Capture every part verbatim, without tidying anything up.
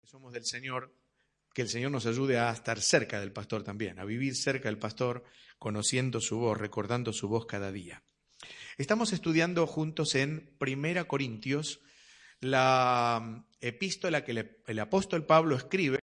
Somos del Señor, que el Señor nos ayude a estar cerca del pastor también, a vivir cerca del pastor, conociendo su voz, recordando su voz cada día. Estamos estudiando juntos en Primera Corintios la epístola que le, el apóstol Pablo escribe,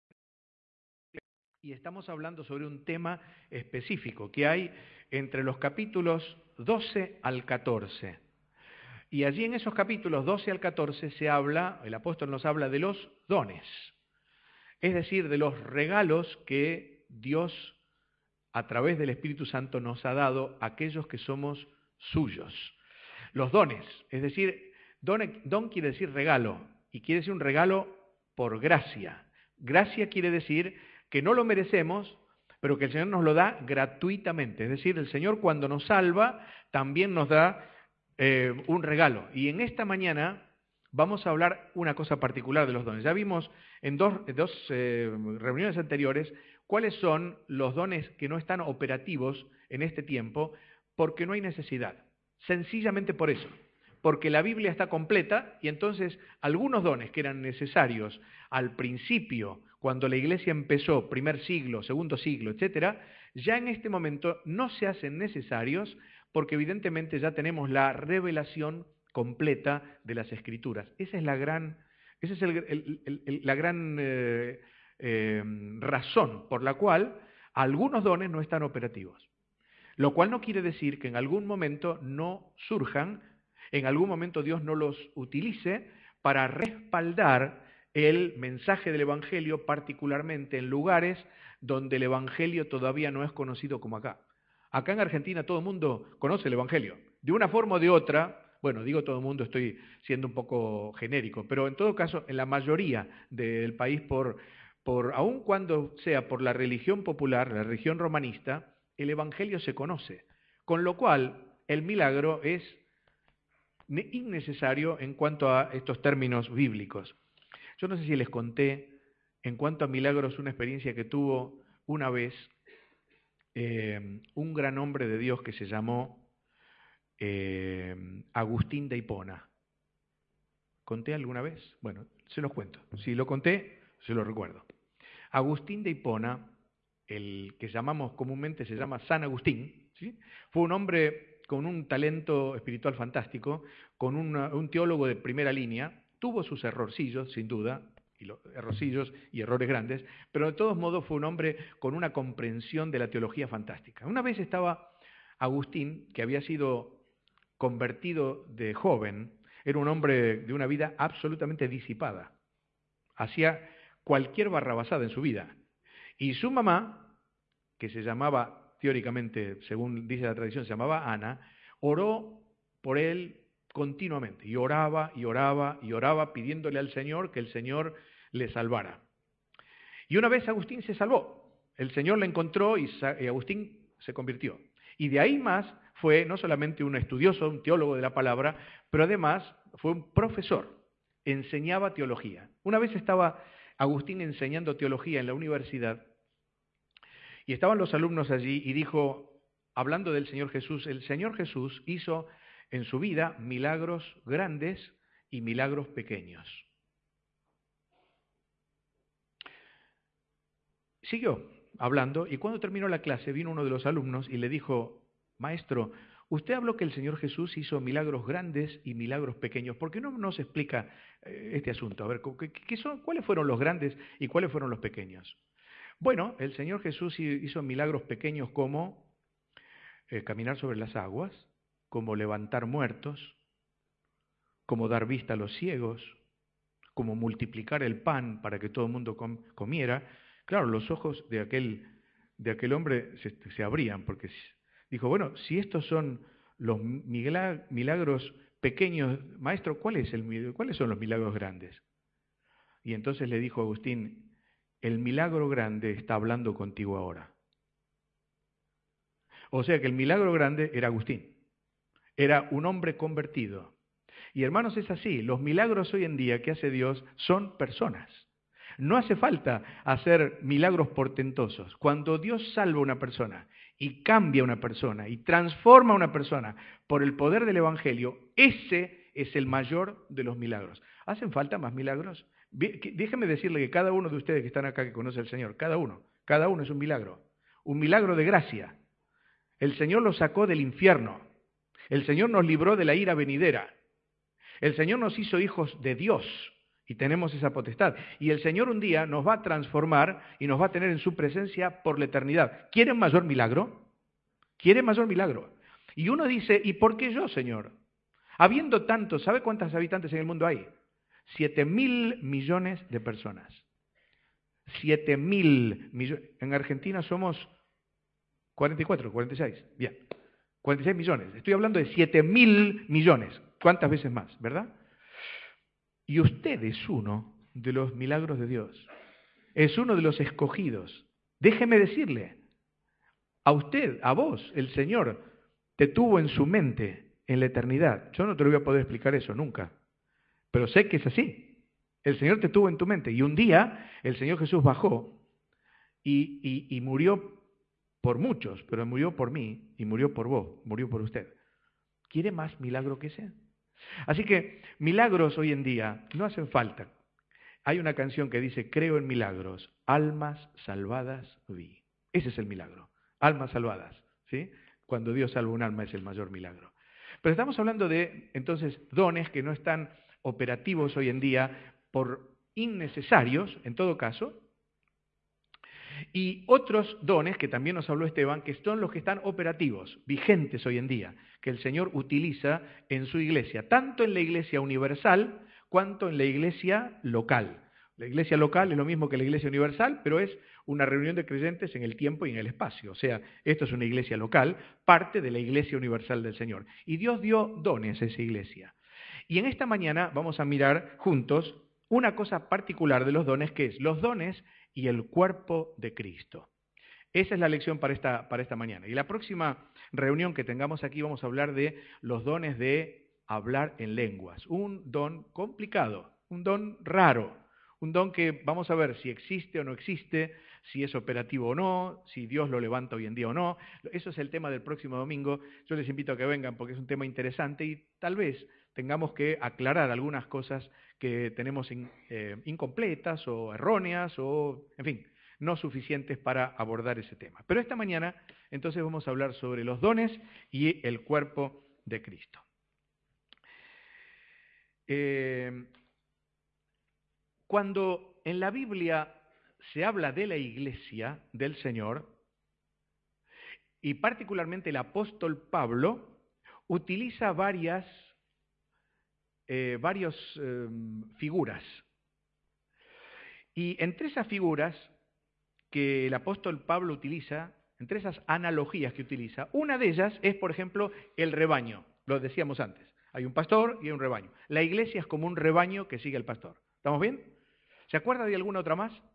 y estamos hablando sobre un tema específico que hay entre los capítulos doce al catorce. Y allí en esos capítulos doce al catorce se habla, el apóstol nos habla de los dones, es decir, de los regalos que Dios a través del Espíritu Santo nos ha dado a aquellos que somos suyos. Los dones, es decir, don, don quiere decir regalo, y quiere decir un regalo por gracia. Gracia quiere decir que no lo merecemos, pero que el Señor nos lo da gratuitamente. Es decir, el Señor cuando nos salva también nos da eh, un regalo. Y en esta mañana vamos a hablar una cosa particular de los dones. Ya vimos en dos, dos eh, reuniones anteriores cuáles son los dones que no están operativos en este tiempo porque no hay necesidad. Sencillamente por eso. Porque la Biblia está completa y entonces algunos dones que eran necesarios al principio, cuando la iglesia empezó, primer siglo, segundo siglo, etcétera, ya en este momento no se hacen necesarios porque evidentemente ya tenemos la revelación completa de las Escrituras. Esa es la gran, esa es el, el, el, el, la gran eh, eh, razón por la cual algunos dones no están operativos. Lo cual no quiere decir que en algún momento no surjan, en algún momento Dios no los utilice para respaldar el mensaje del Evangelio, particularmente en lugares donde el Evangelio todavía no es conocido como acá. Acá en Argentina todo el mundo conoce el Evangelio. De una forma o de otra, bueno, digo todo el mundo, estoy siendo un poco genérico, pero en todo caso, en la mayoría del país, por, por aun cuando sea por la religión popular, la religión romanista, el Evangelio se conoce. Con lo cual, el milagro es innecesario en cuanto a estos términos bíblicos. Yo no sé si les conté, en cuanto a milagros, una experiencia que tuvo una vez eh, un gran hombre de Dios que se llamó eh, Agustín de Hipona. ¿Conté alguna vez? Bueno, se los cuento. Si lo conté, se lo recuerdo. Agustín de Hipona, el que llamamos comúnmente se llama San Agustín, ¿sí? Fue un hombre con un talento espiritual fantástico, con una, un teólogo de primera línea, tuvo sus errorcillos, sin duda, y los errorcillos y errores grandes, pero de todos modos fue un hombre con una comprensión de la teología fantástica. Una vez estaba Agustín, que había sido convertido de joven, era un hombre de una vida absolutamente disipada, hacía cualquier barrabasada en su vida, y su mamá, que se llamaba, teóricamente, según dice la tradición, se llamaba Ana, oró por él continuamente, y oraba, y oraba, y oraba, pidiéndole al Señor que el Señor le salvara. Y una vez Agustín se salvó, el Señor le encontró y Agustín se convirtió. Y de ahí más fue no solamente un estudioso, un teólogo de la palabra, pero además fue un profesor, enseñaba teología. Una vez estaba Agustín enseñando teología en la universidad, y estaban los alumnos allí y dijo, hablando del Señor Jesús, el Señor Jesús hizo en su vida milagros grandes y milagros pequeños. Siguió hablando y cuando terminó la clase vino uno de los alumnos y le dijo, maestro, usted habló que el Señor Jesús hizo milagros grandes y milagros pequeños. ¿Por qué no nos explica este asunto? A ver, ¿qué son, ¿cuáles fueron los grandes y cuáles fueron los pequeños? Bueno, el Señor Jesús hizo milagros pequeños como eh, caminar sobre las aguas, como levantar muertos, como dar vista a los ciegos, como multiplicar el pan para que todo el mundo com comiera. Claro, los ojos de aquel, de aquel hombre se, se abrían, porque dijo, bueno, si estos son los milagros pequeños, maestro, ¿cuál es el, ¿cuáles son los milagros grandes? Y entonces le dijo Agustín, el milagro grande está hablando contigo ahora. O sea que el milagro grande era Agustín, era un hombre convertido. Y hermanos, es así, los milagros hoy en día que hace Dios son personas. No hace falta hacer milagros portentosos. Cuando Dios salva a una persona y cambia a una persona y transforma a una persona por el poder del Evangelio, ese es el mayor de los milagros. ¿Hacen falta más milagros? Déjeme decirle que cada uno de ustedes que están acá, que conoce al Señor, cada uno, cada uno es un milagro, un milagro de gracia. El Señor los sacó del infierno, el Señor nos libró de la ira venidera, el Señor nos hizo hijos de Dios y tenemos esa potestad. Y el Señor un día nos va a transformar y nos va a tener en su presencia por la eternidad. ¿Quieren mayor milagro? ¿Quieren mayor milagro? Y uno dice, ¿y por qué yo, Señor? Habiendo tantos, ¿sabe cuántos habitantes en el mundo hay? Siete mil millones de personas. Siete mil millones. En Argentina somos cuarenta y cuatro, cuarenta y seis. Bien. cuarenta y seis millones. Estoy hablando de siete mil millones. ¿Cuántas veces más, verdad? Y usted es uno de los milagros de Dios. Es uno de los escogidos. Déjeme decirle, a usted, a vos, el Señor te tuvo en su mente en la eternidad. Yo no te lo voy a poder explicar eso nunca, pero sé que es así. El Señor te tuvo en tu mente y un día el Señor Jesús bajó y, y, y murió por muchos, pero murió por mí y murió por vos, murió por usted. ¿Quiere más milagro que ese? Así que milagros hoy en día no hacen falta. Hay una canción que dice, creo en milagros, almas salvadas vi. Ese es el milagro, almas salvadas, ¿sí? Cuando Dios salva un alma es el mayor milagro. Pero estamos hablando de, entonces, dones que no están operativos hoy en día por innecesarios, en todo caso, y otros dones que también nos habló Esteban, que son los que están operativos, vigentes hoy en día, que el Señor utiliza en su iglesia, tanto en la iglesia universal cuanto en la iglesia local. La iglesia local es lo mismo que la iglesia universal, pero es una reunión de creyentes en el tiempo y en el espacio. O sea, esto es una iglesia local, parte de la iglesia universal del Señor. Y Dios dio dones a esa iglesia. Y en esta mañana vamos a mirar juntos una cosa particular de los dones, que es los dones y el cuerpo de Cristo. Esa es la lección para esta, para esta mañana. Y la próxima reunión que tengamos aquí vamos a hablar de los dones de hablar en lenguas. Un don complicado, un don raro, un don que vamos a ver si existe o no existe, si es operativo o no, si Dios lo levanta hoy en día o no. Eso es el tema del próximo domingo. Yo les invito a que vengan porque es un tema interesante y tal vez tengamos que aclarar algunas cosas que tenemos in, eh, incompletas o erróneas o, en fin, no suficientes para abordar ese tema. Pero esta mañana, entonces, vamos a hablar sobre los dones y el cuerpo de Cristo. Eh, cuando en la Biblia se habla de la iglesia del Señor, y particularmente el apóstol Pablo, utiliza varias Eh, varias eh, figuras. Y entre esas figuras que el apóstol Pablo utiliza, entre esas analogías que utiliza, una de ellas es, por ejemplo, el rebaño. Lo decíamos antes. Hay un pastor y hay un rebaño. La iglesia es como un rebaño que sigue al pastor. ¿Estamos bien? ¿Se acuerda de alguna otra más?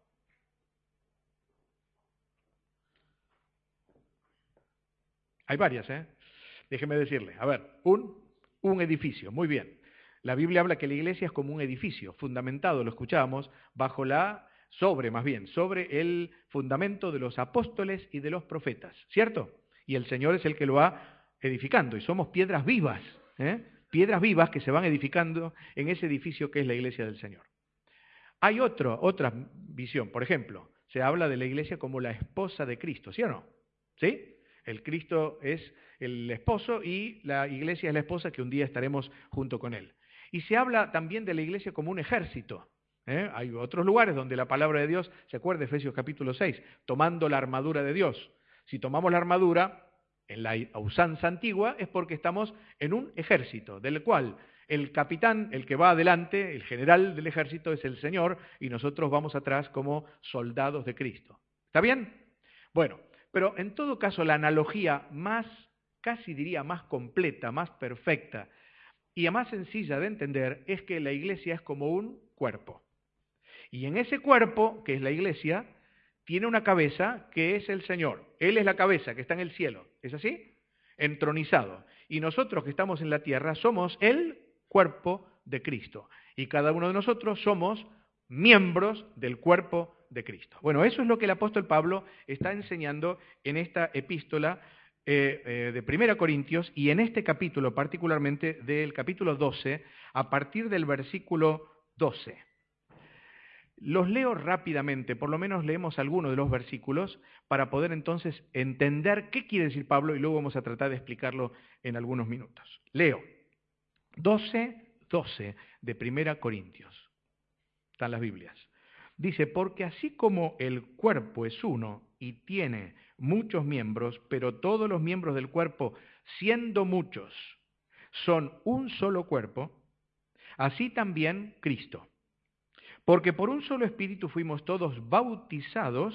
Hay varias, ¿eh? Déjeme decirle. A ver, un, un edificio. Muy bien. La Biblia habla que la iglesia es como un edificio, fundamentado, lo escuchábamos, bajo la, sobre más bien, sobre el fundamento de los apóstoles y de los profetas, ¿cierto? Y el Señor es el que lo va edificando, y somos piedras vivas, ¿eh? Piedras vivas que se van edificando en ese edificio que es la iglesia del Señor. Hay otro, otra visión, por ejemplo, se habla de la iglesia como la esposa de Cristo, ¿sí o no? ¿Sí? El Cristo es el esposo y la iglesia es la esposa que un día estaremos junto con él. Y se habla también de la iglesia como un ejército. ¿eh? Hay otros lugares donde la palabra de Dios, ¿se acuerda? Efesios capítulo seis, tomando la armadura de Dios. Si tomamos la armadura, en la usanza antigua, es porque estamos en un ejército, del cual el capitán, el que va adelante, el general del ejército es el Señor, y nosotros vamos atrás como soldados de Cristo. ¿Está bien? Bueno, pero en todo caso la analogía más, casi diría más completa, más perfecta, y más sencilla de entender es que la iglesia es como un cuerpo. Y en ese cuerpo, que es la iglesia, tiene una cabeza que es el Señor. Él es la cabeza que está en el cielo. ¿Es así? Entronizado. Y nosotros que estamos en la tierra somos el cuerpo de Cristo. Y cada uno de nosotros somos miembros del cuerpo de Cristo. Bueno, eso es lo que el apóstol Pablo está enseñando en esta epístola Eh, eh, de Primera Corintios y en este capítulo, particularmente del capítulo doce, a partir del versículo doce. Los leo rápidamente, por lo menos leemos algunos de los versículos para poder entonces entender qué quiere decir Pablo y luego vamos a tratar de explicarlo en algunos minutos. Leo doce, doce de Primera Corintios. Están las Biblias. Dice, porque así como el cuerpo es uno y tiene muchos miembros, pero todos los miembros del cuerpo, siendo muchos, son un solo cuerpo, así también Cristo. Porque por un solo espíritu fuimos todos bautizados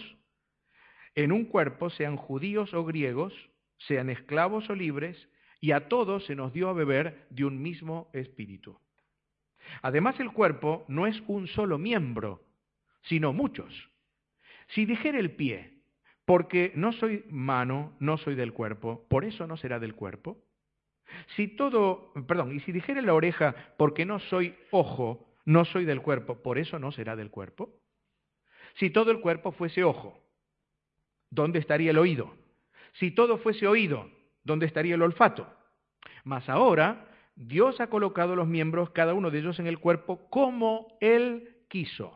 en un cuerpo, sean judíos o griegos, sean esclavos o libres, y a todos se nos dio a beber de un mismo espíritu. Además, el cuerpo no es un solo miembro, sino muchos. Si dijera el pie, porque no soy mano, no soy del cuerpo, ¿por eso no será del cuerpo? Si todo, perdón, y si dijera la oreja, porque no soy ojo, no soy del cuerpo, ¿por eso no será del cuerpo? Si todo el cuerpo fuese ojo, ¿dónde estaría el oído? Si todo fuese oído, ¿dónde estaría el olfato? Mas ahora, Dios ha colocado los miembros, cada uno de ellos en el cuerpo, como Él quiso.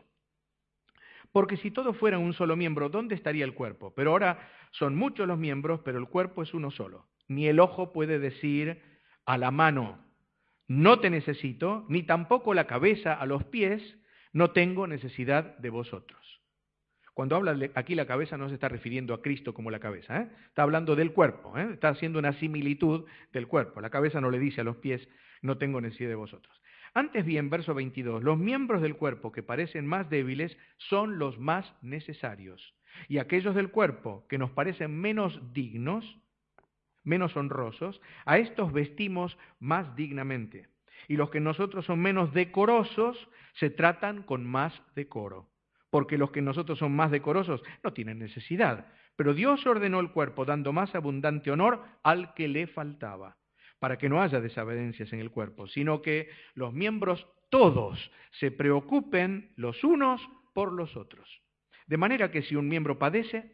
Porque si todo fuera un solo miembro, ¿dónde estaría el cuerpo? Pero ahora son muchos los miembros, pero el cuerpo es uno solo. Ni el ojo puede decir a la mano, no te necesito, ni tampoco la cabeza a los pies, no tengo necesidad de vosotros. Cuando habla de aquí la cabeza no se está refiriendo a Cristo como la cabeza, ¿eh? Está hablando del cuerpo, ¿eh? Está haciendo una similitud del cuerpo. La cabeza no le dice a los pies, no tengo necesidad de vosotros. Antes bien, verso veintidós, los miembros del cuerpo que parecen más débiles son los más necesarios, y aquellos del cuerpo que nos parecen menos dignos, menos honrosos, a estos vestimos más dignamente. Y los que nosotros son menos decorosos, se tratan con más decoro. Porque los que nosotros son más decorosos no tienen necesidad. Pero Dios ordenó el cuerpo, dando más abundante honor al que le faltaba, para que no haya desavenencias en el cuerpo, sino que los miembros todos se preocupen los unos por los otros. De manera que si un miembro padece,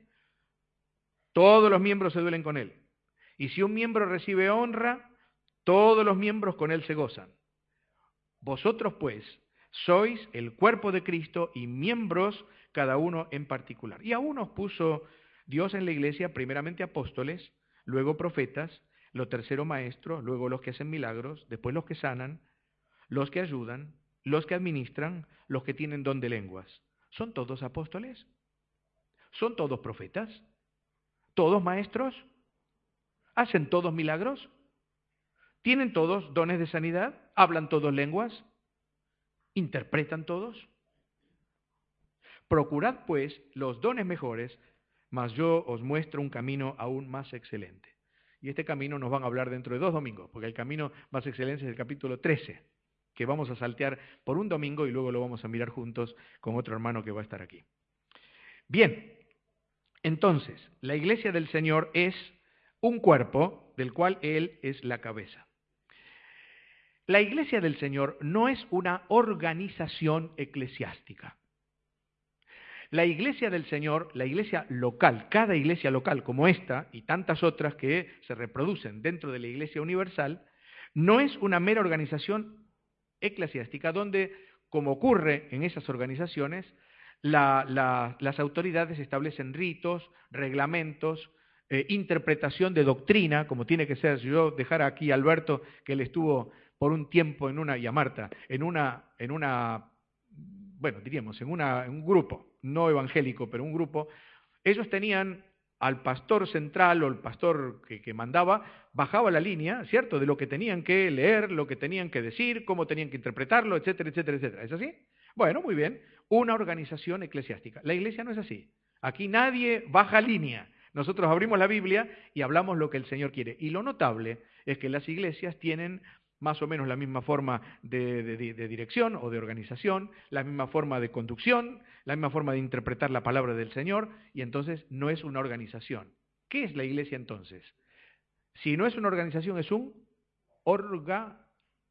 todos los miembros se duelen con él. Y si un miembro recibe honra, todos los miembros con él se gozan. Vosotros, pues, sois el cuerpo de Cristo y miembros cada uno en particular. Y a unos puso Dios en la iglesia, primeramente apóstoles, luego profetas, lo tercero maestros, luego los que hacen milagros, después los que sanan, los que ayudan, los que administran, los que tienen don de lenguas. ¿Son todos apóstoles? ¿Son todos profetas? ¿Todos maestros? ¿Hacen todos milagros? ¿Tienen todos dones de sanidad? ¿Hablan todos lenguas? ¿Interpretan todos? Procurad pues los dones mejores, mas yo os muestro un camino aún más excelente. Y este camino nos van a hablar dentro de dos domingos, porque el camino más excelente es el capítulo trece, que vamos a saltear por un domingo y luego lo vamos a mirar juntos con otro hermano que va a estar aquí. Bien, entonces, la iglesia del Señor es un cuerpo del cual Él es la cabeza. La iglesia del Señor no es una organización eclesiástica. La iglesia del Señor, la iglesia local, cada iglesia local como esta y tantas otras que se reproducen dentro de la iglesia universal, no es una mera organización eclesiástica donde, como ocurre en esas organizaciones, la, la, las autoridades establecen ritos, reglamentos, eh, interpretación de doctrina, como tiene que ser. Si yo dejara aquí a Alberto, que él estuvo por un tiempo en una, y a Marta, en una, en una bueno, diríamos, en, una, en un grupo, no evangélico, pero un grupo, ellos tenían al pastor central o el pastor que, que mandaba, bajaba la línea, ¿cierto?, de lo que tenían que leer, lo que tenían que decir, cómo tenían que interpretarlo, etcétera, etcétera, etcétera. ¿Es así? Bueno, muy bien, una organización eclesiástica. La iglesia no es así. Aquí nadie baja línea. Nosotros abrimos la Biblia y hablamos lo que el Señor quiere. Y lo notable es que las iglesias tienen más o menos la misma forma de, de, de dirección o de organización, la misma forma de conducción, la misma forma de interpretar la palabra del Señor, y entonces no es una organización. ¿Qué es la iglesia entonces? Si no es una organización, es un organismo.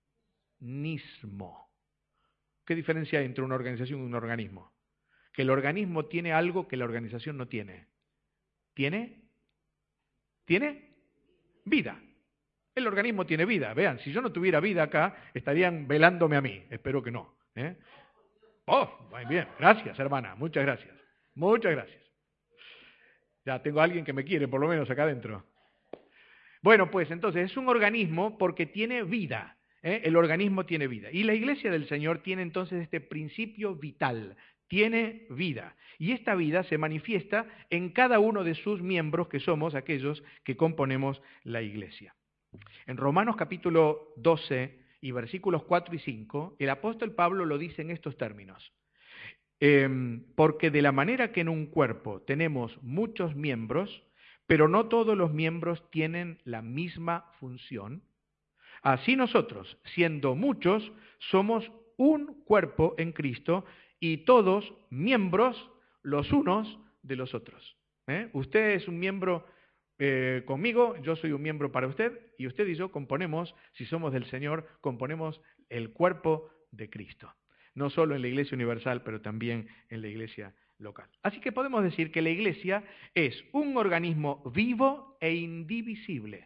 ¿Qué diferencia hay entre una organización y un organismo? Que el organismo tiene algo que la organización no tiene. ¿Tiene? ¿Tiene? Vida. El organismo tiene vida. Vean, si yo no tuviera vida acá, estarían velándome a mí. Espero que no. ¿eh? Oh, muy bien. Gracias, hermana. Muchas gracias. Muchas gracias. Ya tengo a alguien que me quiere, por lo menos acá adentro. Bueno, pues entonces es un organismo porque tiene vida. ¿eh? El organismo tiene vida. Y la iglesia del Señor tiene entonces este principio vital. Tiene vida. Y esta vida se manifiesta en cada uno de sus miembros, que somos aquellos que componemos la iglesia. En Romanos capítulo doce y versículos cuatro y cinco, el apóstol Pablo lo dice en estos términos. Eh, porque de la manera que en un cuerpo tenemos muchos miembros, pero no todos los miembros tienen la misma función, así nosotros, siendo muchos, somos un cuerpo en Cristo y todos miembros los unos de los otros. ¿eh? Usted es un miembro eh, conmigo, yo soy un miembro para usted, y usted y yo componemos, si somos del Señor, componemos el cuerpo de Cristo. No solo en la Iglesia Universal, pero también en la Iglesia local. Así que podemos decir que la Iglesia es un organismo vivo e indivisible.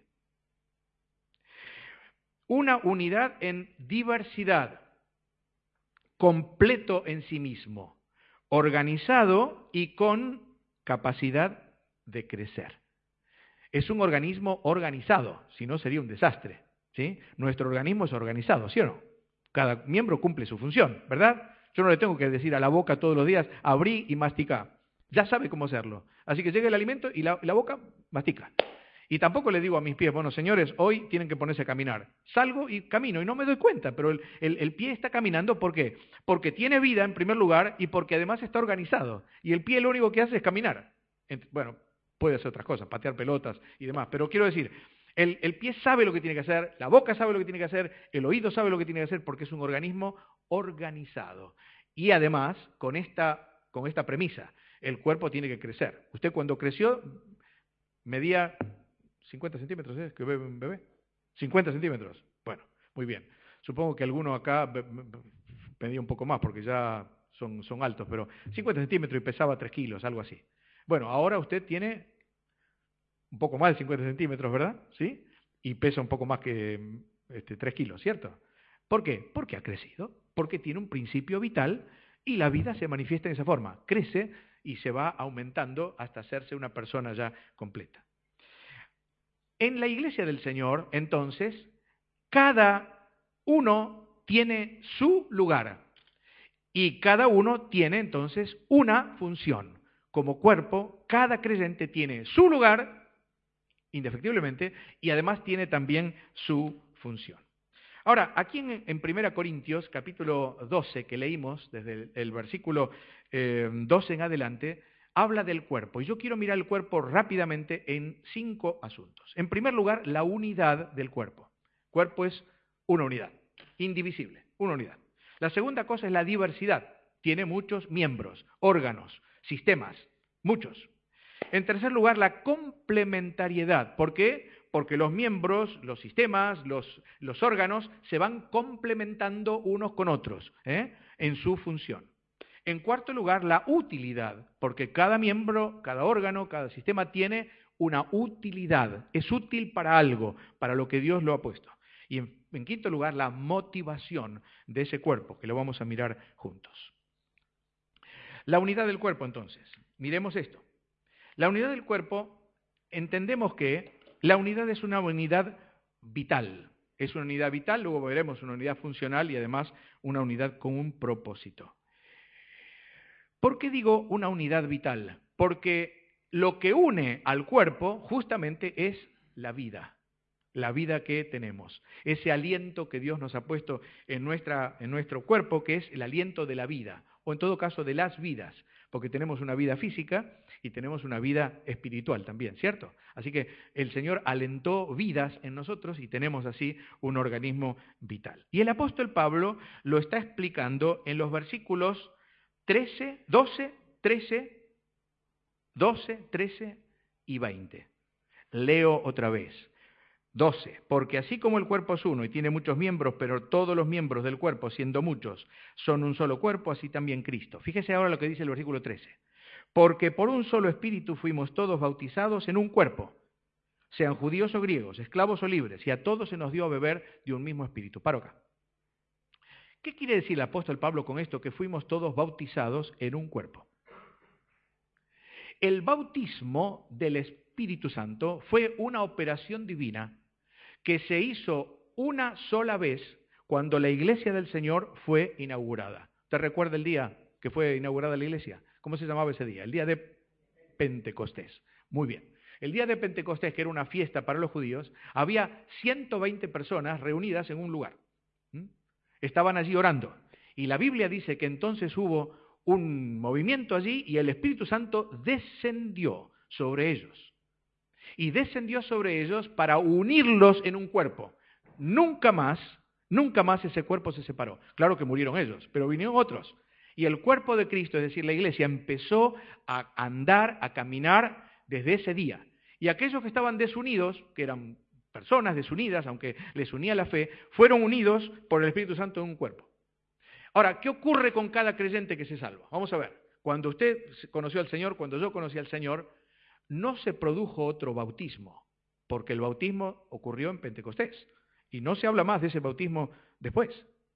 Una unidad en diversidad, completo en sí mismo, organizado y con capacidad de crecer. Es un organismo organizado, si no sería un desastre. ¿sí? Nuestro organismo es organizado, ¿sí o no? Cada miembro cumple su función, ¿verdad? Yo no le tengo que decir a la boca todos los días, abrí y masticá. Ya sabe cómo hacerlo. Así que llega el alimento y la, la boca mastica. Y tampoco le digo a mis pies, bueno, señores, hoy tienen que ponerse a caminar. Salgo y camino y no me doy cuenta, pero el, el, el pie está caminando, ¿por qué? Porque tiene vida en primer lugar y porque además está organizado. Y el pie lo único que hace es caminar. Bueno, puede hacer otras cosas, patear pelotas y demás, pero quiero decir, el, el pie sabe lo que tiene que hacer, la boca sabe lo que tiene que hacer, el oído sabe lo que tiene que hacer porque es un organismo organizado. Y además, con esta, con esta premisa, el cuerpo tiene que crecer. Usted cuando creció medía cincuenta centímetros, ¿eh? ¿Que bebe un bebé? cincuenta centímetros. Bueno, muy bien. Supongo que alguno acá medía un poco más porque ya son, son altos, pero cincuenta centímetros y pesaba tres kilos, algo así. Bueno, ahora usted tiene un poco más de cincuenta centímetros, ¿verdad? ¿Sí? Y pesa un poco más que este, tres kilos, ¿cierto? ¿Por qué? Porque ha crecido, porque tiene un principio vital y la vida se manifiesta de esa forma. Crece y se va aumentando hasta hacerse una persona ya completa. En la iglesia del Señor, entonces, cada uno tiene su lugar y cada uno tiene entonces una función. Como cuerpo, cada creyente tiene su lugar, indefectiblemente, y además tiene también su función. Ahora, aquí en, en primera Corintios, capítulo doce, que leímos desde el, el versículo eh, doce en adelante, habla del cuerpo. Y yo quiero mirar el cuerpo rápidamente en cinco asuntos. En primer lugar, la unidad del cuerpo. Cuerpo es una unidad, indivisible, una unidad. La segunda cosa es la diversidad. Tiene muchos miembros, órganos, sistemas, muchos. En tercer lugar, la complementariedad. ¿Por qué? Porque los miembros, los sistemas, los, los órganos se van complementando unos con otros ¿eh? en su función. En cuarto lugar, la utilidad, porque cada miembro, cada órgano, cada sistema tiene una utilidad, es útil para algo, para lo que Dios lo ha puesto. Y en, en quinto lugar, la motivación de ese cuerpo, que lo vamos a mirar juntos. La unidad del cuerpo, entonces. Miremos esto. La unidad del cuerpo, entendemos que la unidad es una unidad vital. Es una unidad vital, luego veremos una unidad funcional y además una unidad con un propósito. ¿Por qué digo una unidad vital? Porque lo que une al cuerpo justamente es la vida, la vida que tenemos. Ese aliento que Dios nos ha puesto en, nuestra, en nuestro cuerpo, que es el aliento de la vida, o en todo caso de las vidas, porque tenemos una vida física y tenemos una vida espiritual también, ¿cierto? Así que el Señor alentó vidas en nosotros y tenemos así un organismo vital. Y el apóstol Pablo lo está explicando en los versículos trece, doce, trece, doce, trece y veinte. Leo otra vez. doce. Porque así como el cuerpo es uno y tiene muchos miembros, pero todos los miembros del cuerpo, siendo muchos, son un solo cuerpo, así también Cristo. Fíjese ahora lo que dice el versículo trece. Porque por un solo espíritu fuimos todos bautizados en un cuerpo, sean judíos o griegos, esclavos o libres, y a todos se nos dio a beber de un mismo espíritu. Paro acá. ¿Qué quiere decir el apóstol Pablo con esto? Que fuimos todos bautizados en un cuerpo. El bautismo del Espíritu Santo fue una operación divina que se hizo una sola vez cuando la iglesia del Señor fue inaugurada. ¿Te recuerda el día que fue inaugurada la iglesia? ¿Cómo se llamaba ese día? El día de Pentecostés. Muy bien. El día de Pentecostés, que era una fiesta para los judíos, había ciento veinte personas reunidas en un lugar. ¿Mm? Estaban allí orando. Y la Biblia dice que entonces hubo un movimiento allí y el Espíritu Santo descendió sobre ellos. Y descendió sobre ellos para unirlos en un cuerpo. Nunca más, nunca más ese cuerpo se separó. Claro que murieron ellos, pero vinieron otros. Y el cuerpo de Cristo, es decir, la iglesia, empezó a andar, a caminar desde ese día. Y aquellos que estaban desunidos, que eran personas desunidas, aunque les unía la fe, fueron unidos por el Espíritu Santo en un cuerpo. Ahora, ¿qué ocurre con cada creyente que se salva? Vamos a ver. Cuando usted conoció al Señor, cuando yo conocí al Señor, no se produjo otro bautismo, porque el bautismo ocurrió en Pentecostés. Y no se habla más de ese bautismo después.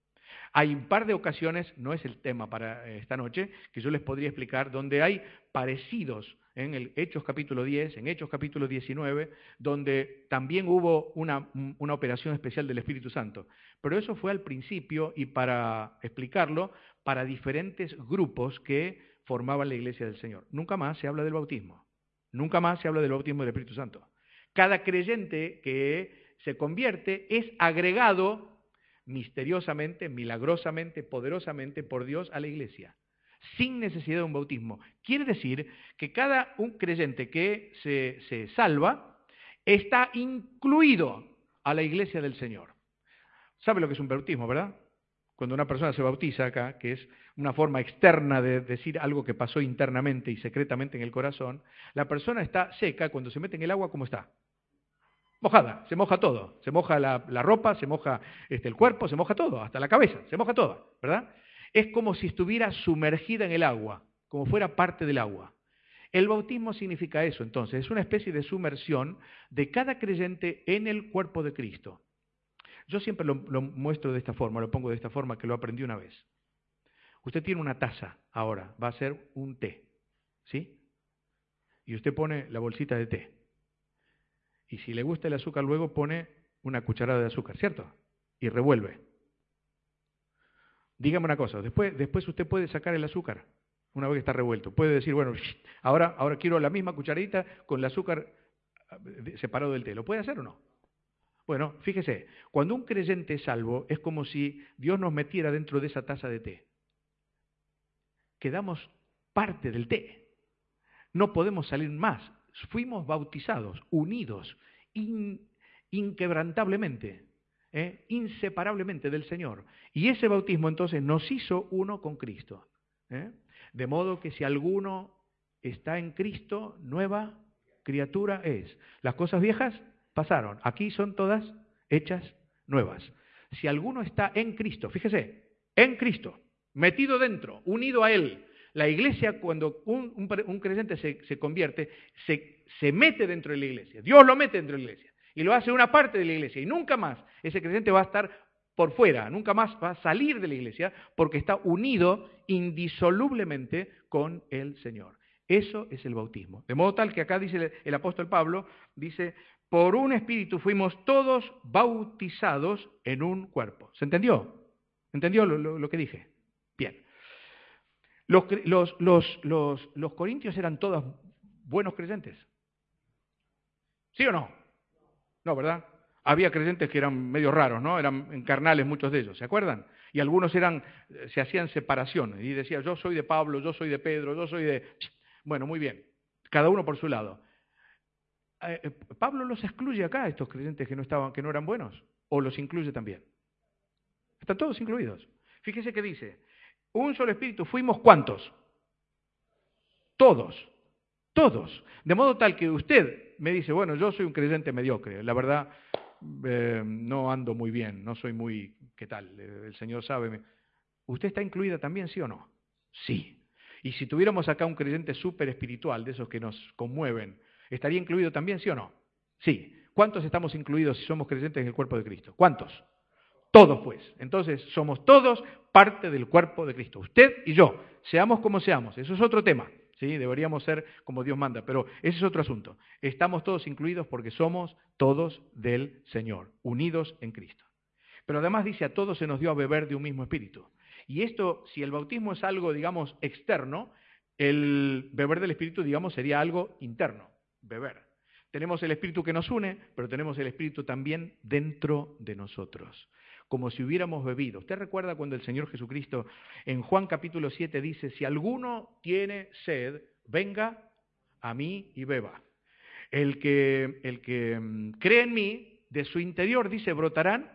Hay un par de ocasiones, no es el tema para esta noche, que yo les podría explicar, donde hay parecidos en el Hechos capítulo diez, en Hechos capítulo diecinueve, donde también hubo una, una operación especial del Espíritu Santo. Pero eso fue al principio y para explicarlo, para diferentes grupos que formaban la iglesia del Señor. Nunca más se habla del bautismo. Nunca más se habla del bautismo del Espíritu Santo. Cada creyente que se convierte es agregado misteriosamente, milagrosamente, poderosamente por Dios a la iglesia, sin necesidad de un bautismo. Quiere decir que cada un creyente que se, se salva está incluido a la iglesia del Señor. ¿Sabe lo que es un bautismo, verdad? Cuando una persona se bautiza acá, que es una forma externa de decir algo que pasó internamente y secretamente en el corazón, la persona está seca, cuando se mete en el agua, ¿cómo está? Mojada, se moja todo, se moja la, la ropa, se moja este, el cuerpo, se moja todo, hasta la cabeza, se moja toda, ¿verdad? Es como si estuviera sumergida en el agua, como fuera parte del agua. El bautismo significa eso, entonces, es una especie de sumersión de cada creyente en el cuerpo de Cristo. Yo siempre lo, lo muestro de esta forma, lo pongo de esta forma, que lo aprendí una vez. Usted tiene una taza ahora, va a hacer un té, ¿sí? Y usted pone la bolsita de té. Y si le gusta el azúcar, luego pone una cucharada de azúcar, ¿cierto? Y revuelve. Dígame una cosa, después, después usted puede sacar el azúcar, una vez que está revuelto. Puede decir, bueno, ahora, ahora quiero la misma cucharadita con el azúcar separado del té. ¿Lo puede hacer o no? Bueno, fíjese, cuando un creyente es salvo, es como si Dios nos metiera dentro de esa taza de té. Quedamos parte del té. No podemos salir más. Fuimos bautizados, unidos, in, inquebrantablemente, ¿eh? inseparablemente del Señor. Y ese bautismo entonces nos hizo uno con Cristo. ¿eh? De modo que si alguno está en Cristo, nueva criatura es. Las cosas viejas pasaron, aquí son todas hechas nuevas. Si alguno está en Cristo, fíjese, en Cristo, metido dentro, unido a Él. La iglesia, cuando un, un, un creyente se, se convierte, se, se mete dentro de la iglesia. Dios lo mete dentro de la iglesia y lo hace una parte de la iglesia. Y nunca más ese creyente va a estar por fuera, nunca más va a salir de la iglesia porque está unido indisolublemente con el Señor. Eso es el bautismo. De modo tal que acá dice el, el apóstol Pablo, dice, por un espíritu fuimos todos bautizados en un cuerpo. ¿Se entendió? ¿Entendió lo, lo, lo que dije? Bien. Los, los, los, los, los corintios eran todos buenos creyentes. ¿Sí o no? No, ¿verdad? Había creyentes que eran medio raros, ¿no? Eran carnales muchos de ellos, ¿se acuerdan? Y algunos eran, se hacían separaciones y decían, yo soy de Pablo, yo soy de Pedro, yo soy de... Bueno, muy bien, cada uno por su lado. Eh, ¿Pablo los excluye acá, estos creyentes que no, estaban, que no eran buenos? ¿O los incluye también? Están todos incluidos. Fíjese que dice, un solo espíritu, ¿fuimos cuántos? Todos, todos. De modo tal que usted me dice, bueno, yo soy un creyente mediocre, la verdad eh, no ando muy bien, no soy muy, ¿qué tal? El Señor sabe. ¿Usted está incluida también, sí o no? Sí. Y si tuviéramos acá un creyente súper espiritual, de esos que nos conmueven, ¿estaría incluido también, sí o no? Sí. ¿Cuántos estamos incluidos si somos creyentes en el cuerpo de Cristo? ¿Cuántos? Todos pues. Entonces, somos todos parte del cuerpo de Cristo. Usted y yo, seamos como seamos. Eso es otro tema. ¿Sí? Deberíamos ser como Dios manda, pero ese es otro asunto. Estamos todos incluidos porque somos todos del Señor, unidos en Cristo. Pero además dice, a todos se nos dio a beber de un mismo espíritu. Y esto, si el bautismo es algo, digamos, externo, el beber del espíritu, digamos, sería algo interno, beber. Tenemos el espíritu que nos une, pero tenemos el espíritu también dentro de nosotros, como si hubiéramos bebido. ¿Usted recuerda cuando el Señor Jesucristo en Juan capítulo siete dice, si alguno tiene sed, venga a mí y beba? El que, el que mm, cree en mí, de su interior, dice, brotarán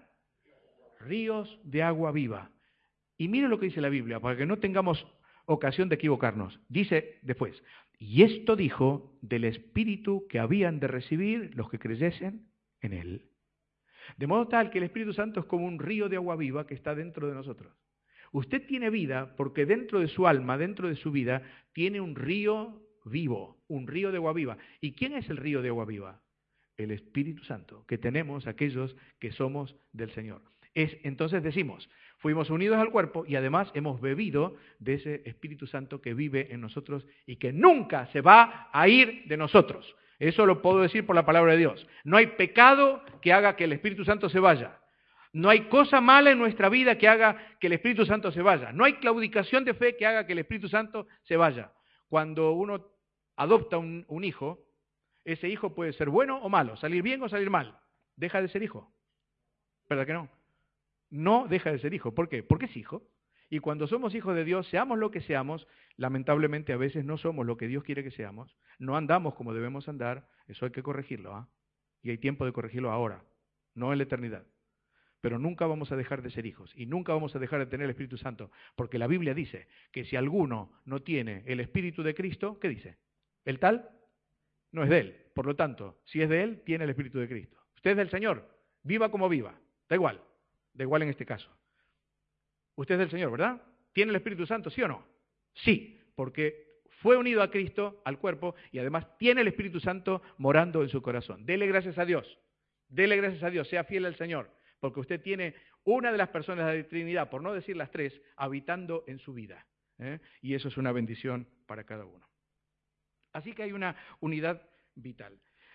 ríos de agua viva. Y mire lo que dice la Biblia, para que no tengamos ocasión de equivocarnos. Dice después, y esto dijo del Espíritu que habían de recibir los que creyesen en Él. De modo tal que el Espíritu Santo es como un río de agua viva que está dentro de nosotros. Usted tiene vida porque dentro de su alma, dentro de su vida, tiene un río vivo, un río de agua viva. ¿Y quién es el río de agua viva? El Espíritu Santo, que tenemos aquellos que somos del Señor. Es, entonces decimos, fuimos unidos al cuerpo y además hemos bebido de ese Espíritu Santo que vive en nosotros y que nunca se va a ir de nosotros. Eso lo puedo decir por la palabra de Dios. No hay pecado que haga que el Espíritu Santo se vaya. No hay cosa mala en nuestra vida que haga que el Espíritu Santo se vaya. No hay claudicación de fe que haga que el Espíritu Santo se vaya. Cuando uno adopta un, un hijo, ese hijo puede ser bueno o malo, salir bien o salir mal. Deja de ser hijo. ¿Verdad que no? No deja de ser hijo. ¿Por qué? Porque es hijo. Y cuando somos hijos de Dios, seamos lo que seamos, lamentablemente a veces no somos lo que Dios quiere que seamos, no andamos como debemos andar, eso hay que corregirlo, ¿ah? Y hay tiempo de corregirlo ahora, no en la eternidad. Pero nunca vamos a dejar de ser hijos y nunca vamos a dejar de tener el Espíritu Santo, porque la Biblia dice que si alguno no tiene el Espíritu de Cristo, ¿qué dice? El tal no es de él. Por lo tanto, si es de él, tiene el Espíritu de Cristo. Usted es del Señor, viva como viva, da igual. Da igual en este caso. Usted es del Señor, ¿verdad? ¿Tiene el Espíritu Santo, sí o no? Sí, porque fue unido a Cristo, al cuerpo, y además tiene el Espíritu Santo morando en su corazón. Dele gracias a Dios. Dele gracias a Dios, sea fiel al Señor, porque usted tiene una de las personas de la Trinidad, por no decir las tres, habitando en su vida. ¿eh? Y eso es una bendición para cada uno. Así que hay una unidad vital.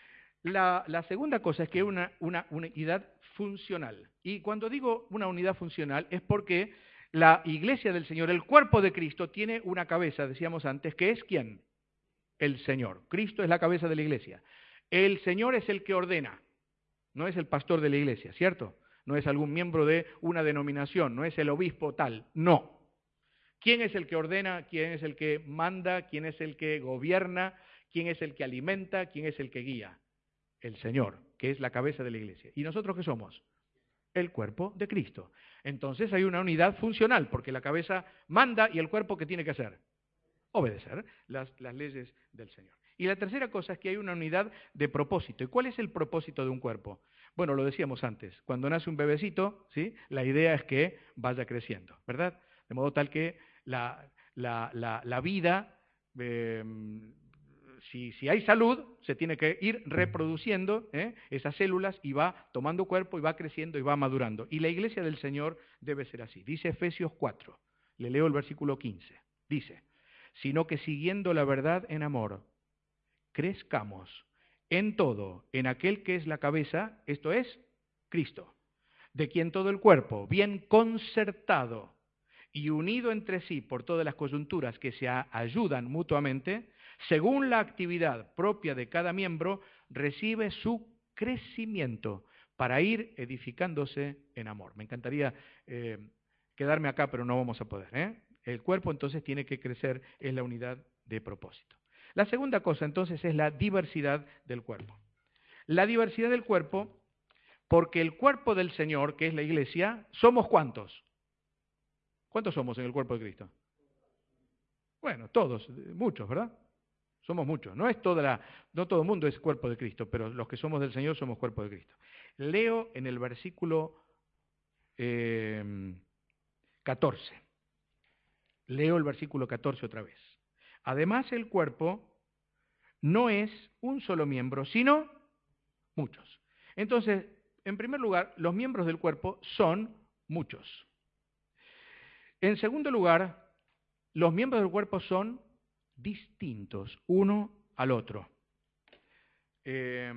La, la segunda cosa es que hay una, una unidad funcional. Y cuando digo una unidad funcional es porque la iglesia del Señor, el cuerpo de Cristo, tiene una cabeza, decíamos antes, que es ¿quién? El Señor. Cristo es la cabeza de la iglesia. El Señor es el que ordena, no es el pastor de la iglesia, ¿cierto? No es algún miembro de una denominación, no es el obispo tal, no. ¿Quién es el que ordena? ¿Quién es el que manda? ¿Quién es el que gobierna? ¿Quién es el que alimenta? ¿Quién es el que guía? El Señor, que es la cabeza de la iglesia. ¿Y nosotros qué somos? El cuerpo de Cristo. Entonces hay una unidad funcional, porque la cabeza manda y el cuerpo ¿qué tiene que hacer? Obedecer las, las leyes del Señor. Y la tercera cosa es que hay una unidad de propósito. ¿Y cuál es el propósito de un cuerpo? Bueno, lo decíamos antes, cuando nace un bebecito, ¿sí? La idea es que vaya creciendo, ¿verdad? De modo tal que la, la, la, la vida... Eh, Si, si hay salud, se tiene que ir reproduciendo ¿eh? esas células y va tomando cuerpo y va creciendo y va madurando. Y la iglesia del Señor debe ser así. Dice Efesios cuatro, le leo el versículo quince. Dice, sino que siguiendo la verdad en amor, crezcamos en todo, en aquel que es la cabeza, esto es Cristo, de quien todo el cuerpo, bien concertado y unido entre sí por todas las coyunturas que se ayudan mutuamente, según la actividad propia de cada miembro, recibe su crecimiento para ir edificándose en amor. Me encantaría eh, quedarme acá, pero no vamos a poder. ¿eh? El cuerpo entonces tiene que crecer en la unidad de propósito. La segunda cosa entonces es la diversidad del cuerpo. La diversidad del cuerpo, porque el cuerpo del Señor, que es la iglesia, ¿somos cuántos? ¿Cuántos somos en el cuerpo de Cristo? Bueno, todos, muchos, ¿verdad? Somos muchos. No es toda la, no todo el mundo es cuerpo de Cristo, pero los que somos del Señor somos cuerpo de Cristo. Leo en el versículo eh, catorce. Leo el versículo catorce otra vez. Además, el cuerpo no es un solo miembro, sino muchos. Entonces, en primer lugar, los miembros del cuerpo son muchos. En segundo lugar, los miembros del cuerpo son distintos uno al otro. Eh,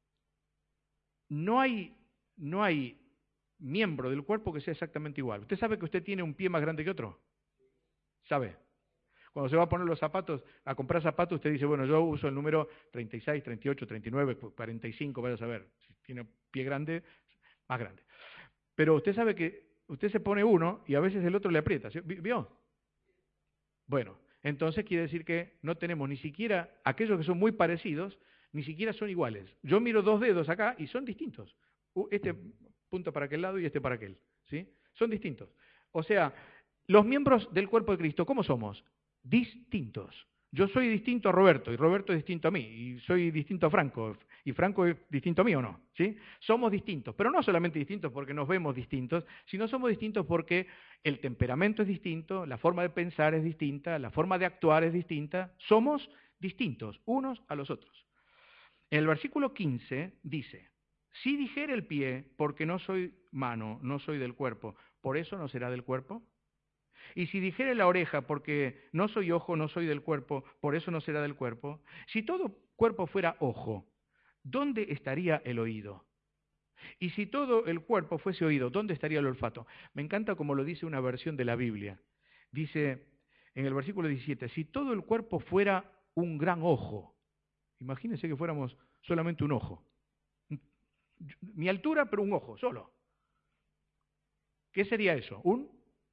no hay, no hay miembro del cuerpo que sea exactamente igual. ¿Usted sabe que usted tiene un pie más grande que otro? ¿Sabe? Cuando se va a poner los zapatos, a comprar zapatos, usted dice, bueno, yo uso el número treinta y seis, treinta y ocho, treinta y nueve, cuarenta y cinco, vaya a saber. Si tiene pie grande, más grande. Pero usted sabe que usted se pone uno y a veces el otro le aprieta. ¿Sí? ¿Vio? Bueno, entonces quiere decir que no tenemos ni siquiera, aquellos que son muy parecidos, ni siquiera son iguales. Yo miro dos dedos acá y son distintos. Este punta para aquel lado y este para aquel. ¿Sí? Son distintos. O sea, los miembros del cuerpo de Cristo, ¿cómo somos? Distintos. Yo soy distinto a Roberto y Roberto es distinto a mí y soy distinto a Franco y Franco es distinto a mí o no, ¿sí? Somos distintos, pero no solamente distintos porque nos vemos distintos, sino somos distintos porque el temperamento es distinto, la forma de pensar es distinta, la forma de actuar es distinta, somos distintos unos a los otros. En el versículo quince dice, si dijere el pie, porque no soy mano, no soy del cuerpo, ¿por eso no será del cuerpo? Y si dijere la oreja, porque no soy ojo, no soy del cuerpo, por eso no será del cuerpo. Si todo cuerpo fuera ojo, ¿dónde estaría el oído? Y si todo el cuerpo fuese oído, ¿dónde estaría el olfato? Me encanta como lo dice una versión de la Biblia. Dice en el versículo diecisiete, si todo el cuerpo fuera un gran ojo, imagínense que fuéramos solamente un ojo. Mi altura, pero un ojo, solo. ¿Qué sería eso? Un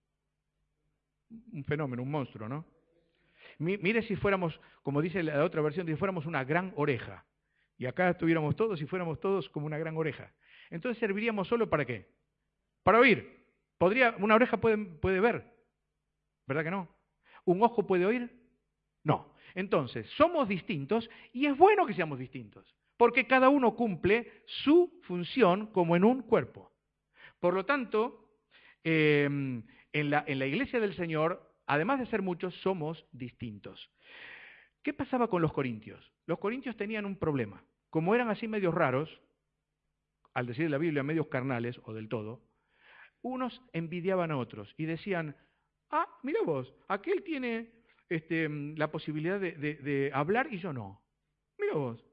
Un fenómeno, un monstruo, ¿no? Mire si fuéramos, como dice la otra versión, si fuéramos una gran oreja. Y acá estuviéramos todos y fuéramos todos como una gran oreja. Entonces serviríamos solo para qué? Para oír. ¿Podría, una oreja puede, puede ver? ¿Verdad que no? ¿Un ojo puede oír? No. Entonces, somos distintos y es bueno que seamos distintos. Porque cada uno cumple su función como en un cuerpo. Por lo tanto, eh, En la, en la iglesia del Señor, además de ser muchos, somos distintos. ¿Qué pasaba con los corintios? Los corintios tenían un problema. Como eran así medios raros, al decir la Biblia medios carnales o del todo, unos envidiaban a otros y decían, ah, mira vos, aquel tiene este, la posibilidad de, de, de hablar y yo no. Mira vos.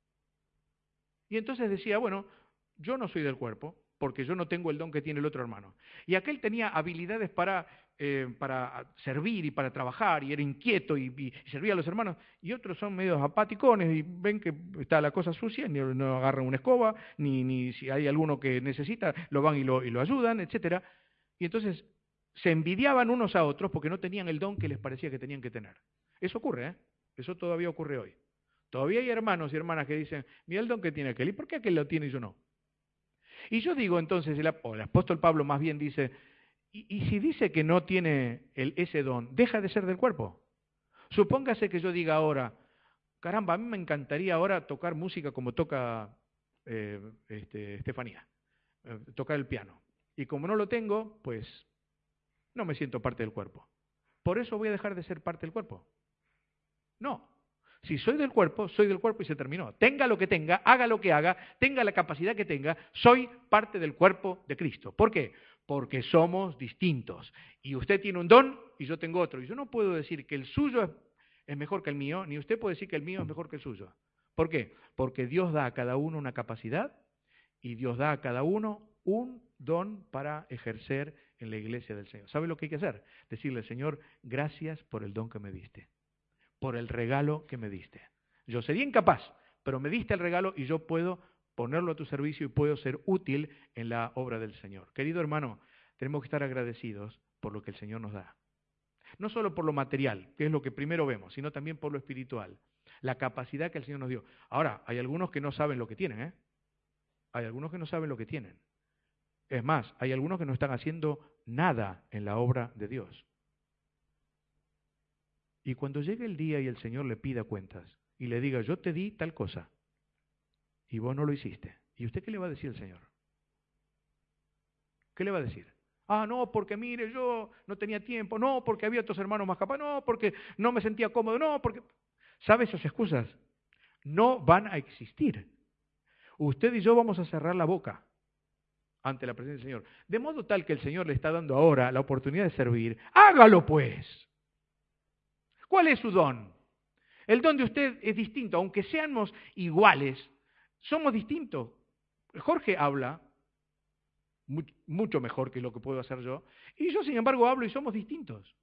Y entonces decía, bueno, yo no soy del cuerpo, porque yo no tengo el don que tiene el otro hermano. Y aquel tenía habilidades para, eh, para servir y para trabajar, y era inquieto y, y, y servía a los hermanos, y otros son medios apaticones y ven que está la cosa sucia, ni no agarran una escoba, ni, ni si hay alguno que necesita, lo van y lo, y lo ayudan, etcétera. Y entonces se envidiaban unos a otros porque no tenían el don que les parecía que tenían que tener. Eso ocurre, ¿eh? Eso todavía ocurre hoy. Todavía hay hermanos y hermanas que dicen, mira el don que tiene aquel, ¿y por qué aquel lo tiene y yo no? Y yo digo entonces, el, el apóstol Pablo más bien dice, ¿y, y si dice que no tiene el, ese don, deja de ser del cuerpo? Supóngase que yo diga ahora, caramba, a mí me encantaría ahora tocar música como toca eh, este, Estefanía, eh, tocar el piano. Y como no lo tengo, pues no me siento parte del cuerpo. ¿Por eso voy a dejar de ser parte del cuerpo? No. Si soy del cuerpo, soy del cuerpo y se terminó. Tenga lo que tenga, haga lo que haga, tenga la capacidad que tenga, soy parte del cuerpo de Cristo. ¿Por qué? Porque somos distintos. Y usted tiene un don y yo tengo otro. Y yo no puedo decir que el suyo es, es mejor que el mío, ni usted puede decir que el mío es mejor que el suyo. ¿Por qué? Porque Dios da a cada uno una capacidad y Dios da a cada uno un don para ejercer en la iglesia del Señor. ¿Sabe lo que hay que hacer? Decirle, Señor, gracias por el don que me diste, por el regalo que me diste. Yo sería incapaz, pero me diste el regalo y yo puedo ponerlo a tu servicio y puedo ser útil en la obra del Señor. Querido hermano, tenemos que estar agradecidos por lo que el Señor nos da. No solo por lo material, que es lo que primero vemos, sino también por lo espiritual, la capacidad que el Señor nos dio. Ahora, hay algunos que no saben lo que tienen, ¿eh? Hay algunos que no saben lo que tienen. Es más, hay algunos que no están haciendo nada en la obra de Dios. Y cuando llegue el día y el Señor le pida cuentas y le diga, yo te di tal cosa y vos no lo hiciste, ¿y usted qué le va a decir al Señor? ¿Qué le va a decir? Ah, no, porque mire, yo no tenía tiempo, no, porque había otros hermanos más capaces, no, porque no me sentía cómodo, no, porque... ¿Sabe esas excusas? No van a existir. Usted y yo vamos a cerrar la boca. ante la presencia del Señor. De modo tal que el Señor le está dando ahora la oportunidad de servir. ¡Hágalo pues! ¿Cuál es su don? El don de usted es distinto, aunque seamos iguales, somos distintos. Jorge habla mucho mejor que lo que puedo hacer yo, y yo sin embargo hablo y somos distintos.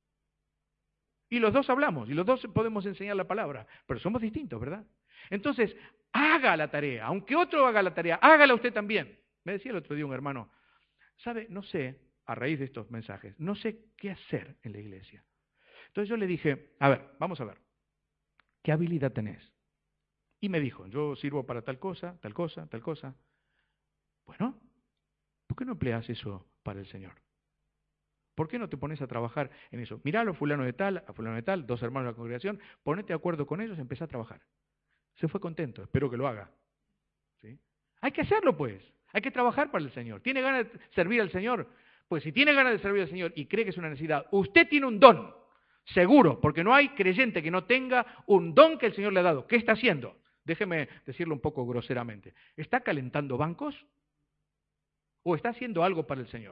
Y los dos hablamos, y los dos podemos enseñar la palabra, pero somos distintos, ¿verdad? Entonces, haga la tarea, aunque otro haga la tarea, hágala usted también. Me decía el otro día un hermano, ¿sabe? No sé, a raíz de estos mensajes, no sé qué hacer en la iglesia. Entonces yo le dije, a ver, vamos a ver, ¿qué habilidad tenés? Y me dijo, yo sirvo para tal cosa, tal cosa, tal cosa. Bueno, ¿por qué no empleas eso para el Señor? ¿Por qué no te pones a trabajar en eso? Miralo a fulano de tal, a fulano de tal, dos hermanos de la congregación, ponete de acuerdo con ellos y empezá a trabajar. Se fue contento, espero que lo haga. ¿Sí? Hay que hacerlo pues, hay que trabajar para el Señor. ¿Tiene ganas de servir al Señor? Pues si tiene ganas de servir al Señor y cree que es una necesidad, usted tiene un don, seguro, porque no hay creyente que no tenga un don que el Señor le ha dado. ¿Qué está haciendo? Déjeme decirlo un poco groseramente. ¿Está calentando bancos? ¿O está haciendo algo para el Señor?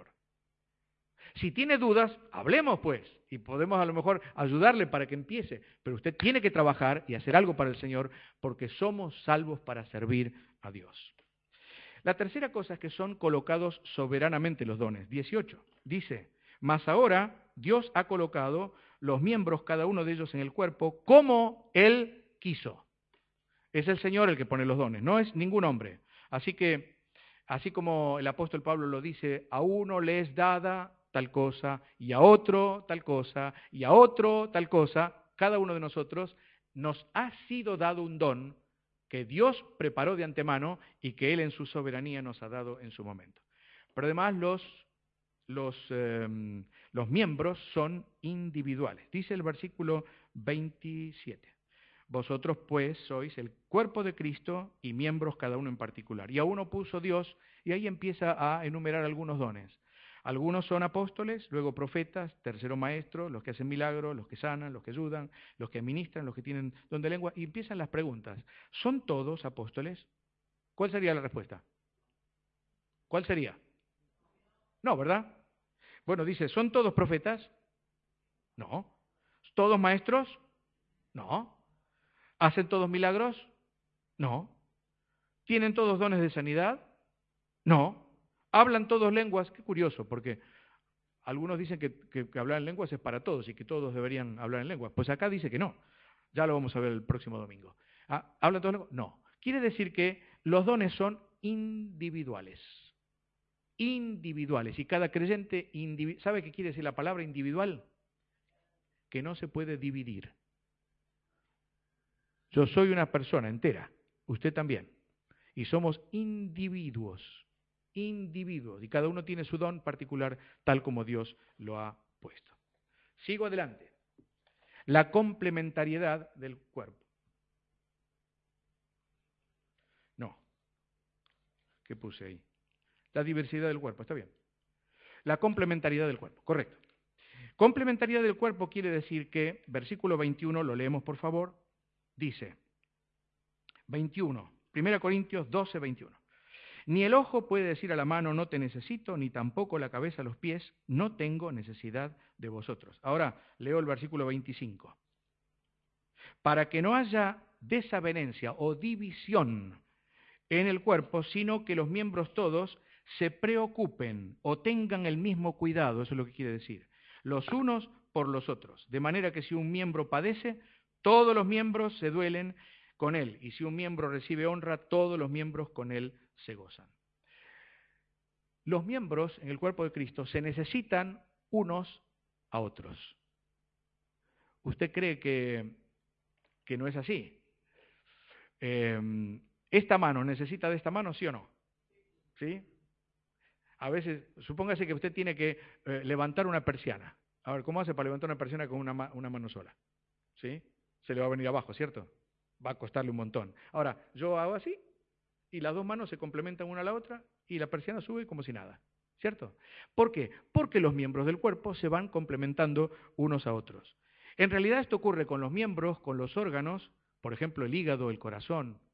Si tiene dudas, hablemos pues, y podemos a lo mejor ayudarle para que empiece, pero usted tiene que trabajar y hacer algo para el Señor, porque somos salvos para servir a Dios. La tercera cosa es que son colocados soberanamente los dones. dieciocho, dice, mas ahora Dios ha colocado los miembros, cada uno de ellos en el cuerpo, como Él quiso. Es el Señor el que pone los dones, no es ningún hombre. Así que, así como el apóstol Pablo lo dice, a uno le es dada tal cosa, y a otro tal cosa, y a otro tal cosa, cada uno de nosotros nos ha sido dado un don que Dios preparó de antemano y que Él en su soberanía nos ha dado en su momento. Pero además los, los, eh, los miembros son individuales. Dice el versículo veintisiete. Vosotros pues sois el cuerpo de Cristo y miembros cada uno en particular. Y a uno puso Dios, y ahí empieza a enumerar algunos dones. Algunos son apóstoles, luego profetas, tercero maestros, los que hacen milagros, los que sanan, los que ayudan, los que ministran, los que tienen don de lengua, y empiezan las preguntas. ¿Son todos apóstoles? ¿Cuál sería la respuesta? ¿Cuál sería? No, ¿verdad? Bueno, dice, ¿son todos profetas? No. ¿Todos maestros? No. ¿Hacen todos milagros? No. ¿Tienen todos dones de sanidad? No. ¿Hablan todos lenguas? Qué curioso, porque algunos dicen que, que, que hablar en lenguas es para todos y que todos deberían hablar en lenguas. Pues acá dice que no. Ya lo vamos a ver el próximo domingo. Ah, ¿hablan todos lenguas? No. Quiere decir que los dones son individuales. Individuales. Y cada creyente, individu- ¿sabe qué quiere decir la palabra individual? Que no se puede dividir. Yo soy una persona entera, usted también. Y somos individuos. Individuos, y cada uno tiene su don particular tal como Dios lo ha puesto. Sigo adelante. La complementariedad del cuerpo. No. ¿Qué puse ahí? La diversidad del cuerpo, está bien. La complementariedad del cuerpo, correcto. Complementariedad del cuerpo quiere decir que, versículo veintiuno, lo leemos por favor, dice, veintiuno, primera Corintios doce, veintiuno. Ni el ojo puede decir a la mano, no te necesito, ni tampoco la cabeza a los pies, no tengo necesidad de vosotros. Ahora leo el versículo veinticinco. Para que no haya desavenencia o división en el cuerpo, sino que los miembros todos se preocupen o tengan el mismo cuidado, eso es lo que quiere decir, los unos por los otros. De manera que si un miembro padece, todos los miembros se duelen con él, y si un miembro recibe honra, todos los miembros con él se gozan. Los miembros en el cuerpo de Cristo se necesitan unos a otros. ¿Usted cree que, que no es así? Eh, ¿Esta mano necesita de esta mano, sí o no? ¿Sí? A veces, supóngase que usted tiene que eh, levantar una persiana. A ver, ¿cómo hace para levantar una persiana con una, ma una mano sola? ¿Sí? Se le va a venir abajo, ¿cierto? Va a costarle un montón. Ahora, yo hago así, y las dos manos se complementan una a la otra y la persiana sube como si nada, ¿cierto? ¿Por qué? Porque los miembros del cuerpo se van complementando unos a otros. En realidad esto ocurre con los miembros, con los órganos, por ejemplo el hígado, el corazón,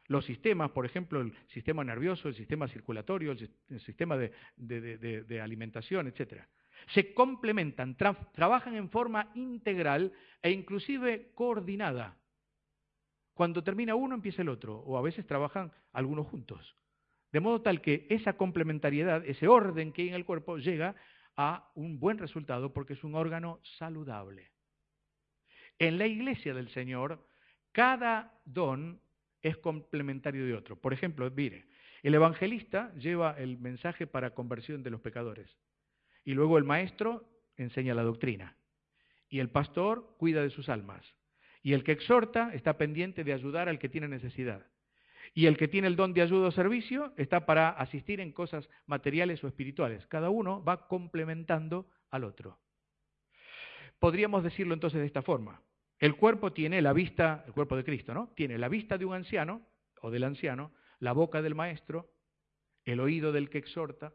Los sistemas, por ejemplo, el sistema nervioso, el sistema circulatorio, el, el sistema de, de, de, de alimentación, etcétera. Se complementan, tra trabajan en forma integral e inclusive coordinada. Cuando termina uno, empieza el otro, o a veces trabajan algunos juntos. De modo tal que esa complementariedad, ese orden que hay en el cuerpo, llega a un buen resultado porque es un órgano saludable. En la iglesia del Señor, cada don es complementario de otro. Por ejemplo, mire, el evangelista lleva el mensaje para conversión de los pecadores. Y luego el maestro enseña la doctrina. Y el pastor cuida de sus almas. Y el que exhorta está pendiente de ayudar al que tiene necesidad. Y el que tiene el don de ayuda o servicio está para asistir en cosas materiales o espirituales. Cada uno va complementando al otro. Podríamos decirlo entonces de esta forma. El cuerpo tiene la vista, el cuerpo de Cristo, ¿no? Tiene la vista de un anciano o del anciano, la boca del maestro, el oído del que exhorta,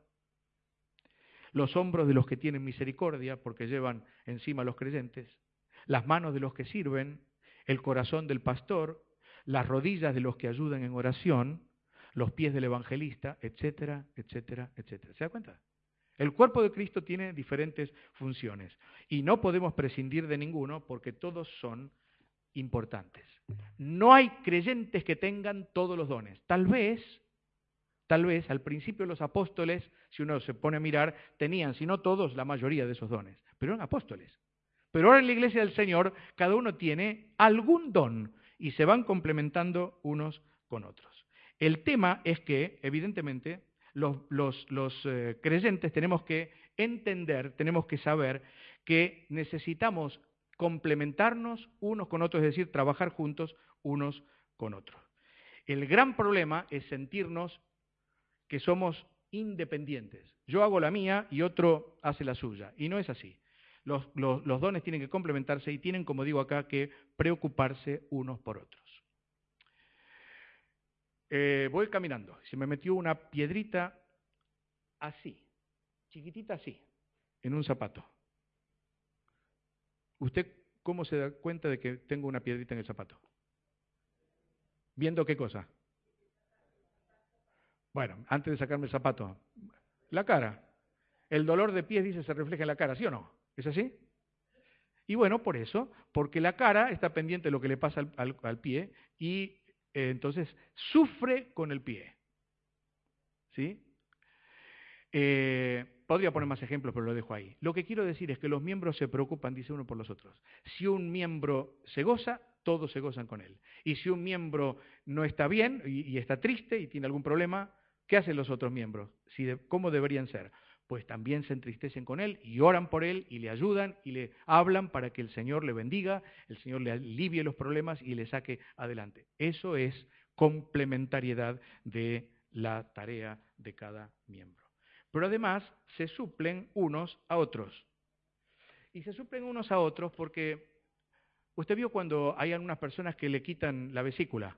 los hombros de los que tienen misericordia porque llevan encima a los creyentes, las manos de los que sirven, el corazón del pastor, las rodillas de los que ayudan en oración, los pies del evangelista, etcétera, etcétera, etcétera. ¿Se da cuenta? El cuerpo de Cristo tiene diferentes funciones y no podemos prescindir de ninguno porque todos son importantes. No hay creyentes que tengan todos los dones. Tal vez, tal vez al principio los apóstoles, si uno se pone a mirar, tenían, si no todos, la mayoría de esos dones, pero eran apóstoles. Pero ahora en la iglesia del Señor, cada uno tiene algún don y se van complementando unos con otros. El tema es que, evidentemente, los, los, los eh, creyentes tenemos que entender, tenemos que saber que necesitamos complementarnos unos con otros, es decir, trabajar juntos unos con otros. El gran problema es sentirnos que somos independientes. Yo hago la mía y otro hace la suya, y no es así. Los, los, los dones tienen que complementarse y tienen, como digo acá, que preocuparse unos por otros. Eh, voy caminando, se me metió una piedrita así, chiquitita así, en un zapato. ¿Usted cómo se da cuenta de que tengo una piedrita en el zapato? ¿Viendo qué cosa? Bueno, antes de sacarme el zapato, la cara. El dolor de pies, dice, se refleja en la cara, ¿sí o no? ¿Es así? Y bueno, por eso, porque la cara está pendiente de lo que le pasa al, al, al pie y eh, entonces sufre con el pie. ¿Sí? Eh, podría poner más ejemplos, pero lo dejo ahí. Lo que quiero decir es que los miembros se preocupan, dice uno, por los otros. Si un miembro se goza, todos se gozan con él. Y si un miembro no está bien y, y está triste y tiene algún problema, ¿qué hacen los otros miembros? Si de, ¿Cómo deberían ser? Pues también se entristecen con él y oran por él y le ayudan y le hablan para que el Señor le bendiga, el Señor le alivie los problemas y le saque adelante. Eso es complementariedad de la tarea de cada miembro. Pero además se suplen unos a otros. Y se suplen unos a otros porque usted vio cuando hay algunas personas que le quitan la vesícula.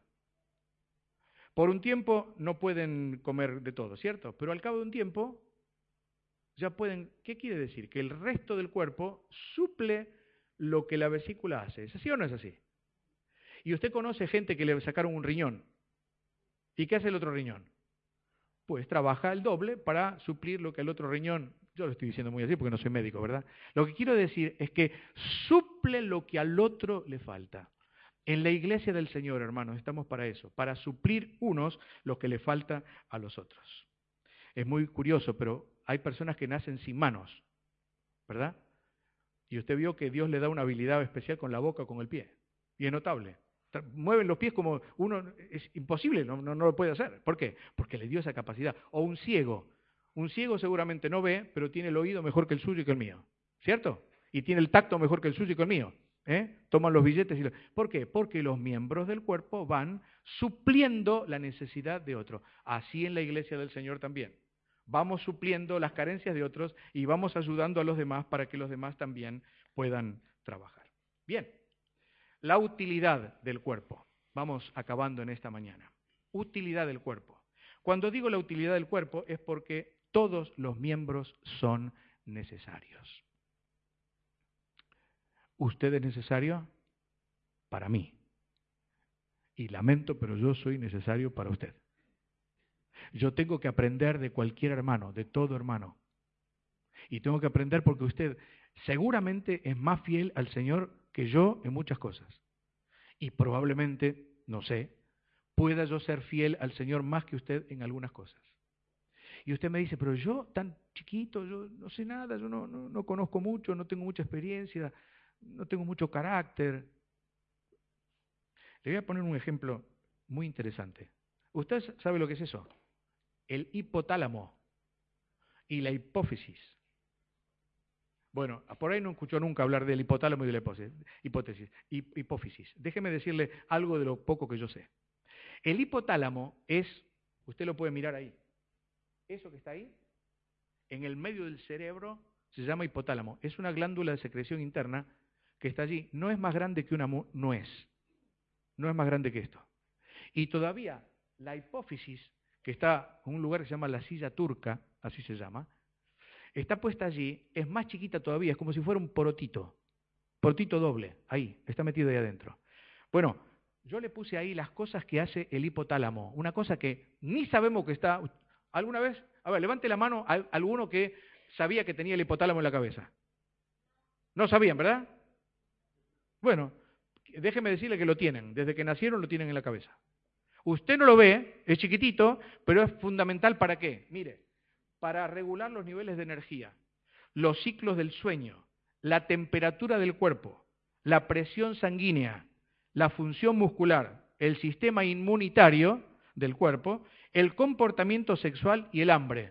Por un tiempo no pueden comer de todo, ¿cierto? Pero al cabo de un tiempo ya pueden. ¿Qué quiere decir? Que el resto del cuerpo suple lo que la vesícula hace. ¿Es así o no es así? Y usted conoce gente que le sacaron un riñón. ¿Y qué hace el otro riñón? Pues trabaja el doble para suplir lo que el otro riñón, yo lo estoy diciendo muy así porque no soy médico, ¿verdad? Lo que quiero decir es que suple lo que al otro le falta. En la iglesia del Señor, hermanos, estamos para eso, para suplir unos lo que le falta a los otros. Es muy curioso, pero hay personas que nacen sin manos, ¿verdad? Y usted vio que Dios le da una habilidad especial con la boca o con el pie, y es notable. Mueven los pies como uno, es imposible, no, no, no lo puede hacer. ¿Por qué? Porque le dio esa capacidad. O un ciego. Un ciego seguramente no ve, pero tiene el oído mejor que el suyo y que el mío. ¿Cierto? Y tiene el tacto mejor que el suyo y que el mío. ¿Eh? Toman los billetes y los... ¿Por qué? Porque los miembros del cuerpo van supliendo la necesidad de otro. Así en la iglesia del Señor también. Vamos supliendo las carencias de otros y vamos ayudando a los demás para que los demás también puedan trabajar. Bien. La utilidad del cuerpo. Vamos acabando en esta mañana. Utilidad del cuerpo. Cuando digo la utilidad del cuerpo es porque todos los miembros son necesarios. ¿Usted es necesario? Para mí. Y lamento, pero yo soy necesario para usted. Yo tengo que aprender de cualquier hermano, de todo hermano. Y tengo que aprender porque usted seguramente es más fiel al Señor que yo en muchas cosas. Y probablemente, no sé, pueda yo ser fiel al Señor más que usted en algunas cosas. Y usted me dice, pero yo tan chiquito, yo no sé nada, yo no, no, no conozco mucho, no tengo mucha experiencia, no tengo mucho carácter. Le voy a poner un ejemplo muy interesante. ¿Usted sabe lo que es eso? El hipotálamo y la hipófisis. Bueno, por ahí no escuchó nunca hablar del hipotálamo y de la hipótesis, hipótesis, hipófisis. Déjeme decirle algo de lo poco que yo sé. El hipotálamo es, usted lo puede mirar ahí, eso que está ahí, en el medio del cerebro, se llama hipotálamo. Es una glándula de secreción interna que está allí. No es más grande que una nuez. No es más grande que esto. Y todavía la hipófisis, que está en un lugar que se llama la silla turca, así se llama, está puesta allí, es más chiquita todavía, es como si fuera un porotito, porotito doble, ahí, está metido ahí adentro. Bueno, yo le puse ahí las cosas que hace el hipotálamo, una cosa que ni sabemos que está. ¿Alguna vez? A ver, levante la mano a alguno que sabía que tenía el hipotálamo en la cabeza. No sabían, ¿verdad? Bueno, déjeme decirle que lo tienen, desde que nacieron lo tienen en la cabeza. Usted no lo ve, es chiquitito, pero es fundamental ¿para qué? Mire, para regular los niveles de energía, los ciclos del sueño, la temperatura del cuerpo, la presión sanguínea, la función muscular, el sistema inmunitario del cuerpo, el comportamiento sexual y el hambre.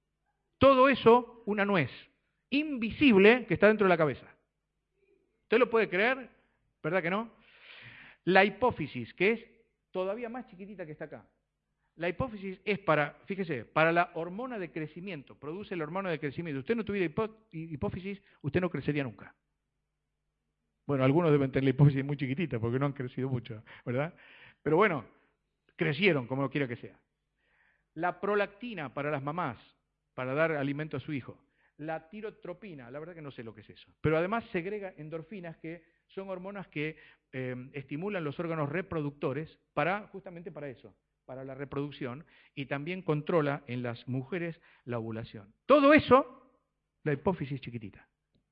Todo eso, una nuez invisible que está dentro de la cabeza. ¿Usted lo puede creer? ¿Verdad que no? La hipófisis, que es todavía más chiquitita que está acá. La hipófisis es para, fíjese, para la hormona de crecimiento, produce la hormona de crecimiento. Usted no tuviera hipó, hipófisis, usted no crecería nunca. Bueno, algunos deben tener la hipófisis muy chiquitita porque no han crecido mucho, ¿verdad? Pero bueno, crecieron, como quiera que sea. La prolactina para las mamás, para dar alimento a su hijo. La tirotropina, la verdad que no sé lo que es eso. Pero además segrega endorfinas que son hormonas que eh, estimulan los órganos reproductores para, justamente para eso, para la reproducción, y también controla en las mujeres la ovulación. Todo eso, la hipófisis chiquitita.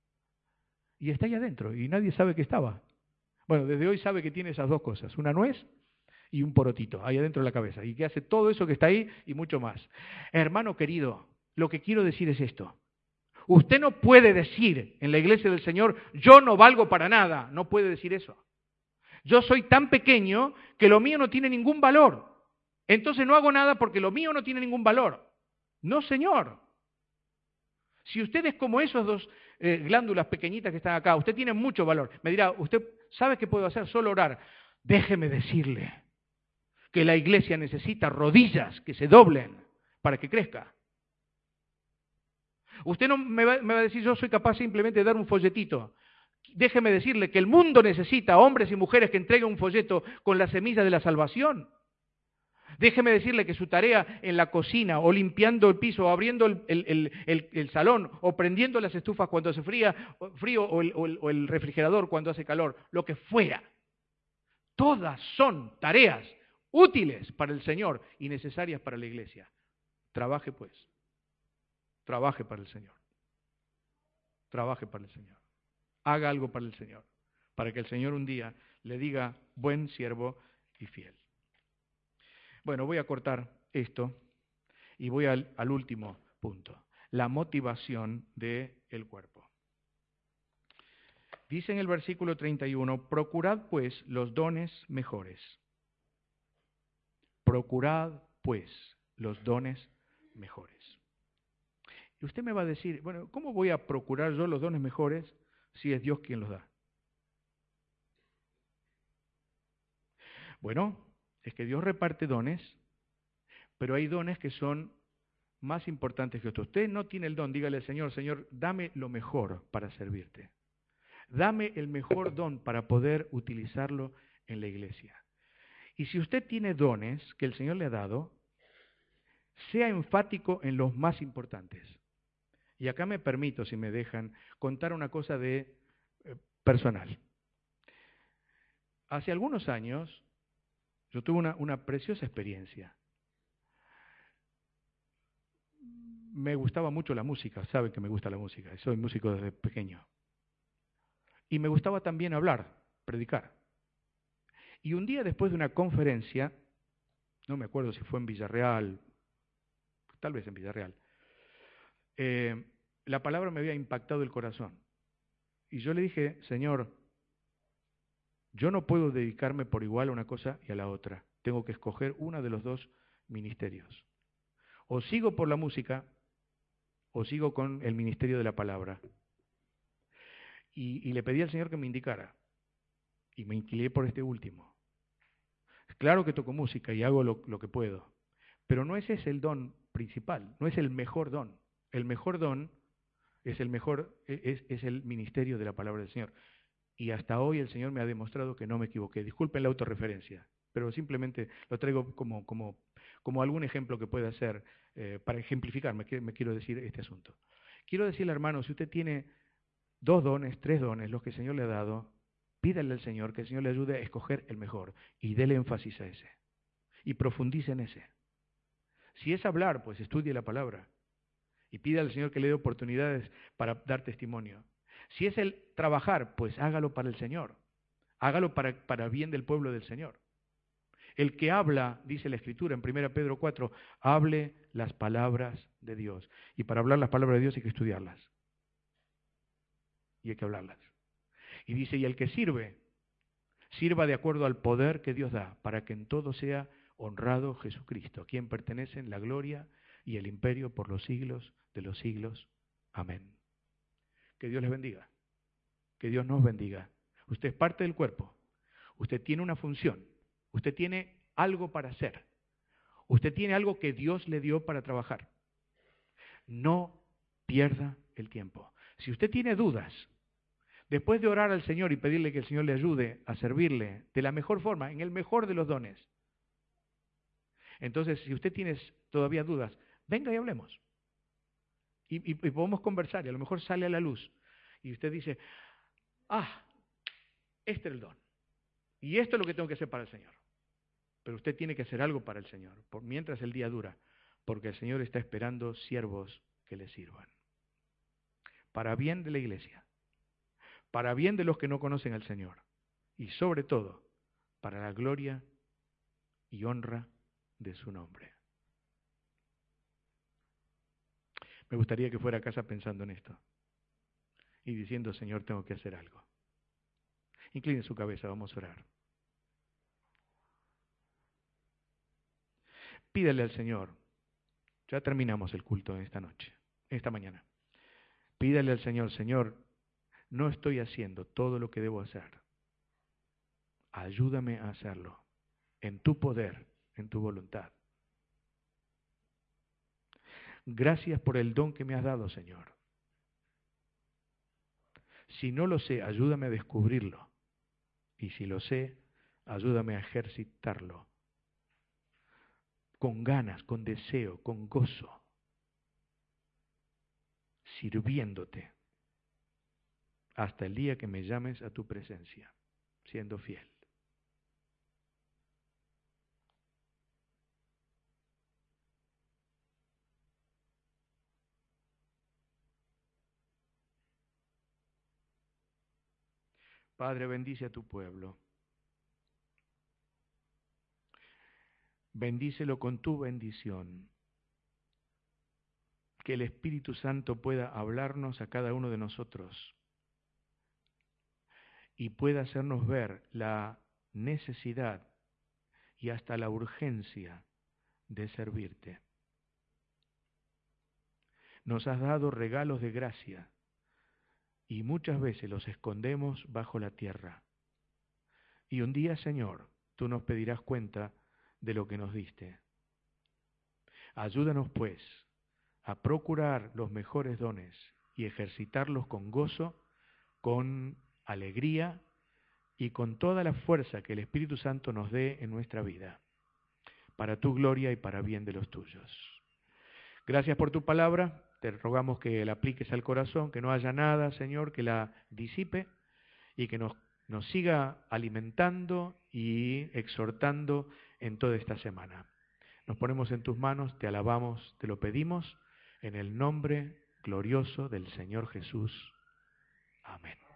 Y está ahí adentro, y nadie sabe que estaba. Bueno, desde hoy sabe que tiene esas dos cosas, una nuez y un porotito, ahí adentro de la cabeza, y que hace todo eso que está ahí y mucho más. Hermano querido, lo que quiero decir es esto. Usted no puede decir en la iglesia del Señor, yo no valgo para nada, no puede decir eso. Yo soy tan pequeño que lo mío no tiene ningún valor. Entonces no hago nada porque lo mío no tiene ningún valor. No, señor. Si usted es como esos dos eh, glándulas pequeñitas que están acá, usted tiene mucho valor. Me dirá, ¿usted sabe qué puedo hacer? Solo orar. Déjeme decirle que la iglesia necesita rodillas que se doblen para que crezca. Usted no me va, me va a decir, yo soy capaz simplemente de dar un folletito. Déjeme decirle que el mundo necesita hombres y mujeres que entreguen un folleto con la semilla de la salvación. Déjeme decirle que su tarea en la cocina, o limpiando el piso, o abriendo el, el, el, el salón, o prendiendo las estufas cuando hace fría, frío, o el, o, el, o el refrigerador cuando hace calor, lo que fuera, todas son tareas útiles para el Señor y necesarias para la iglesia. Trabaje pues, trabaje para el Señor, trabaje para el Señor, haga algo para el Señor, para que el Señor un día le diga, buen siervo y fiel. Bueno, voy a cortar esto y voy al, al último punto, la motivación del cuerpo. Dice en el versículo treinta y uno, procurad pues los dones mejores. Procurad pues los dones mejores. Y usted me va a decir, bueno, ¿cómo voy a procurar yo los dones mejores si es Dios quien los da? Bueno, es que Dios reparte dones, pero hay dones que son más importantes que otros. Usted no tiene el don, dígale al Señor, Señor, dame lo mejor para servirte. Dame el mejor don para poder utilizarlo en la iglesia. Y si usted tiene dones que el Señor le ha dado, sea enfático en los más importantes. Y acá me permito, si me dejan, contar una cosa de eh, personal. Hace algunos años, Yo tuve una, una preciosa experiencia. Me gustaba mucho la música, saben que me gusta la música, soy músico desde pequeño. Y me gustaba también hablar, predicar. Y un día después de una conferencia, no me acuerdo si fue en Villarreal, tal vez en Villarreal, eh, la palabra me había impactado el corazón. Y yo le dije, Señor, yo no puedo dedicarme por igual a una cosa y a la otra. Tengo que escoger uno de los dos ministerios. O sigo por la música, o sigo con el ministerio de la palabra. Y, y le pedí al Señor que me indicara. Y me incliné por este último. Claro que toco música y hago lo, lo que puedo, pero no ese es el don principal, no es el mejor don. El mejor don es el mejor, es, es el ministerio de la palabra del Señor. Y hasta hoy el Señor me ha demostrado que no me equivoqué. Disculpen la autorreferencia, pero simplemente lo traigo como, como, como algún ejemplo que pueda ser eh, para ejemplificar, me, me quiero decir este asunto. Quiero decirle, hermano, si usted tiene dos dones, tres dones, los que el Señor le ha dado, pídale al Señor que el Señor le ayude a escoger el mejor y dele énfasis a ese. Y profundice en ese. Si es hablar, pues estudie la palabra y pida al Señor que le dé oportunidades para dar testimonio. Si es el trabajar, pues hágalo para el Señor. Hágalo para, para bien del pueblo del Señor. El que habla, dice la Escritura en primera Pedro cuatro, hable las palabras de Dios. Y para hablar las palabras de Dios hay que estudiarlas. Y hay que hablarlas. Y dice, y el que sirve, sirva de acuerdo al poder que Dios da, para que en todo sea honrado Jesucristo, a quien pertenecen la gloria y el imperio por los siglos de los siglos. Amén. Que Dios les bendiga. Que Dios nos bendiga. Usted es parte del cuerpo. Usted tiene una función. Usted tiene algo para hacer. Usted tiene algo que Dios le dio para trabajar. No pierda el tiempo. Si usted tiene dudas, después de orar al Señor y pedirle que el Señor le ayude a servirle de la mejor forma, en el mejor de los dones, entonces si usted tiene todavía dudas, venga y hablemos. Y, y, y podemos conversar y a lo mejor sale a la luz. Y usted dice, ah, este es el don. Y esto es lo que tengo que hacer para el Señor. Pero usted tiene que hacer algo para el Señor, por, mientras el día dura, porque el Señor está esperando siervos que le sirvan. Para bien de la iglesia, para bien de los que no conocen al Señor, y sobre todo, para la gloria y honra de su nombre. Me gustaría que fuera a casa pensando en esto y diciendo, Señor, tengo que hacer algo. Incline su cabeza, vamos a orar. Pídale al Señor, ya terminamos el culto esta noche, esta mañana. Pídale al Señor, Señor, no estoy haciendo todo lo que debo hacer. Ayúdame a hacerlo en tu poder, en tu voluntad. Gracias por el don que me has dado, Señor. Si no lo sé, ayúdame a descubrirlo. Y si lo sé, ayúdame a ejercitarlo. Con ganas, con deseo, con gozo. Sirviéndote. Hasta el día que me llames a tu presencia, siendo fiel. Padre, bendice a tu pueblo. Bendícelo con tu bendición. Que el Espíritu Santo pueda hablarnos a cada uno de nosotros y pueda hacernos ver la necesidad y hasta la urgencia de servirte. Nos has dado regalos de gracia y muchas veces los escondemos bajo la tierra. Y un día, Señor, tú nos pedirás cuenta de lo que nos diste. Ayúdanos, pues, a procurar los mejores dones y ejercitarlos con gozo, con alegría y con toda la fuerza que el Espíritu Santo nos dé en nuestra vida, para tu gloria y para bien de los tuyos. Gracias por tu palabra, te rogamos que la apliques al corazón, que no haya nada, Señor, que la disipe y que nos, nos siga alimentando y y exhortando en toda esta semana. Nos ponemos en tus manos, te alabamos, te lo pedimos, en el nombre glorioso del Señor Jesús. Amén.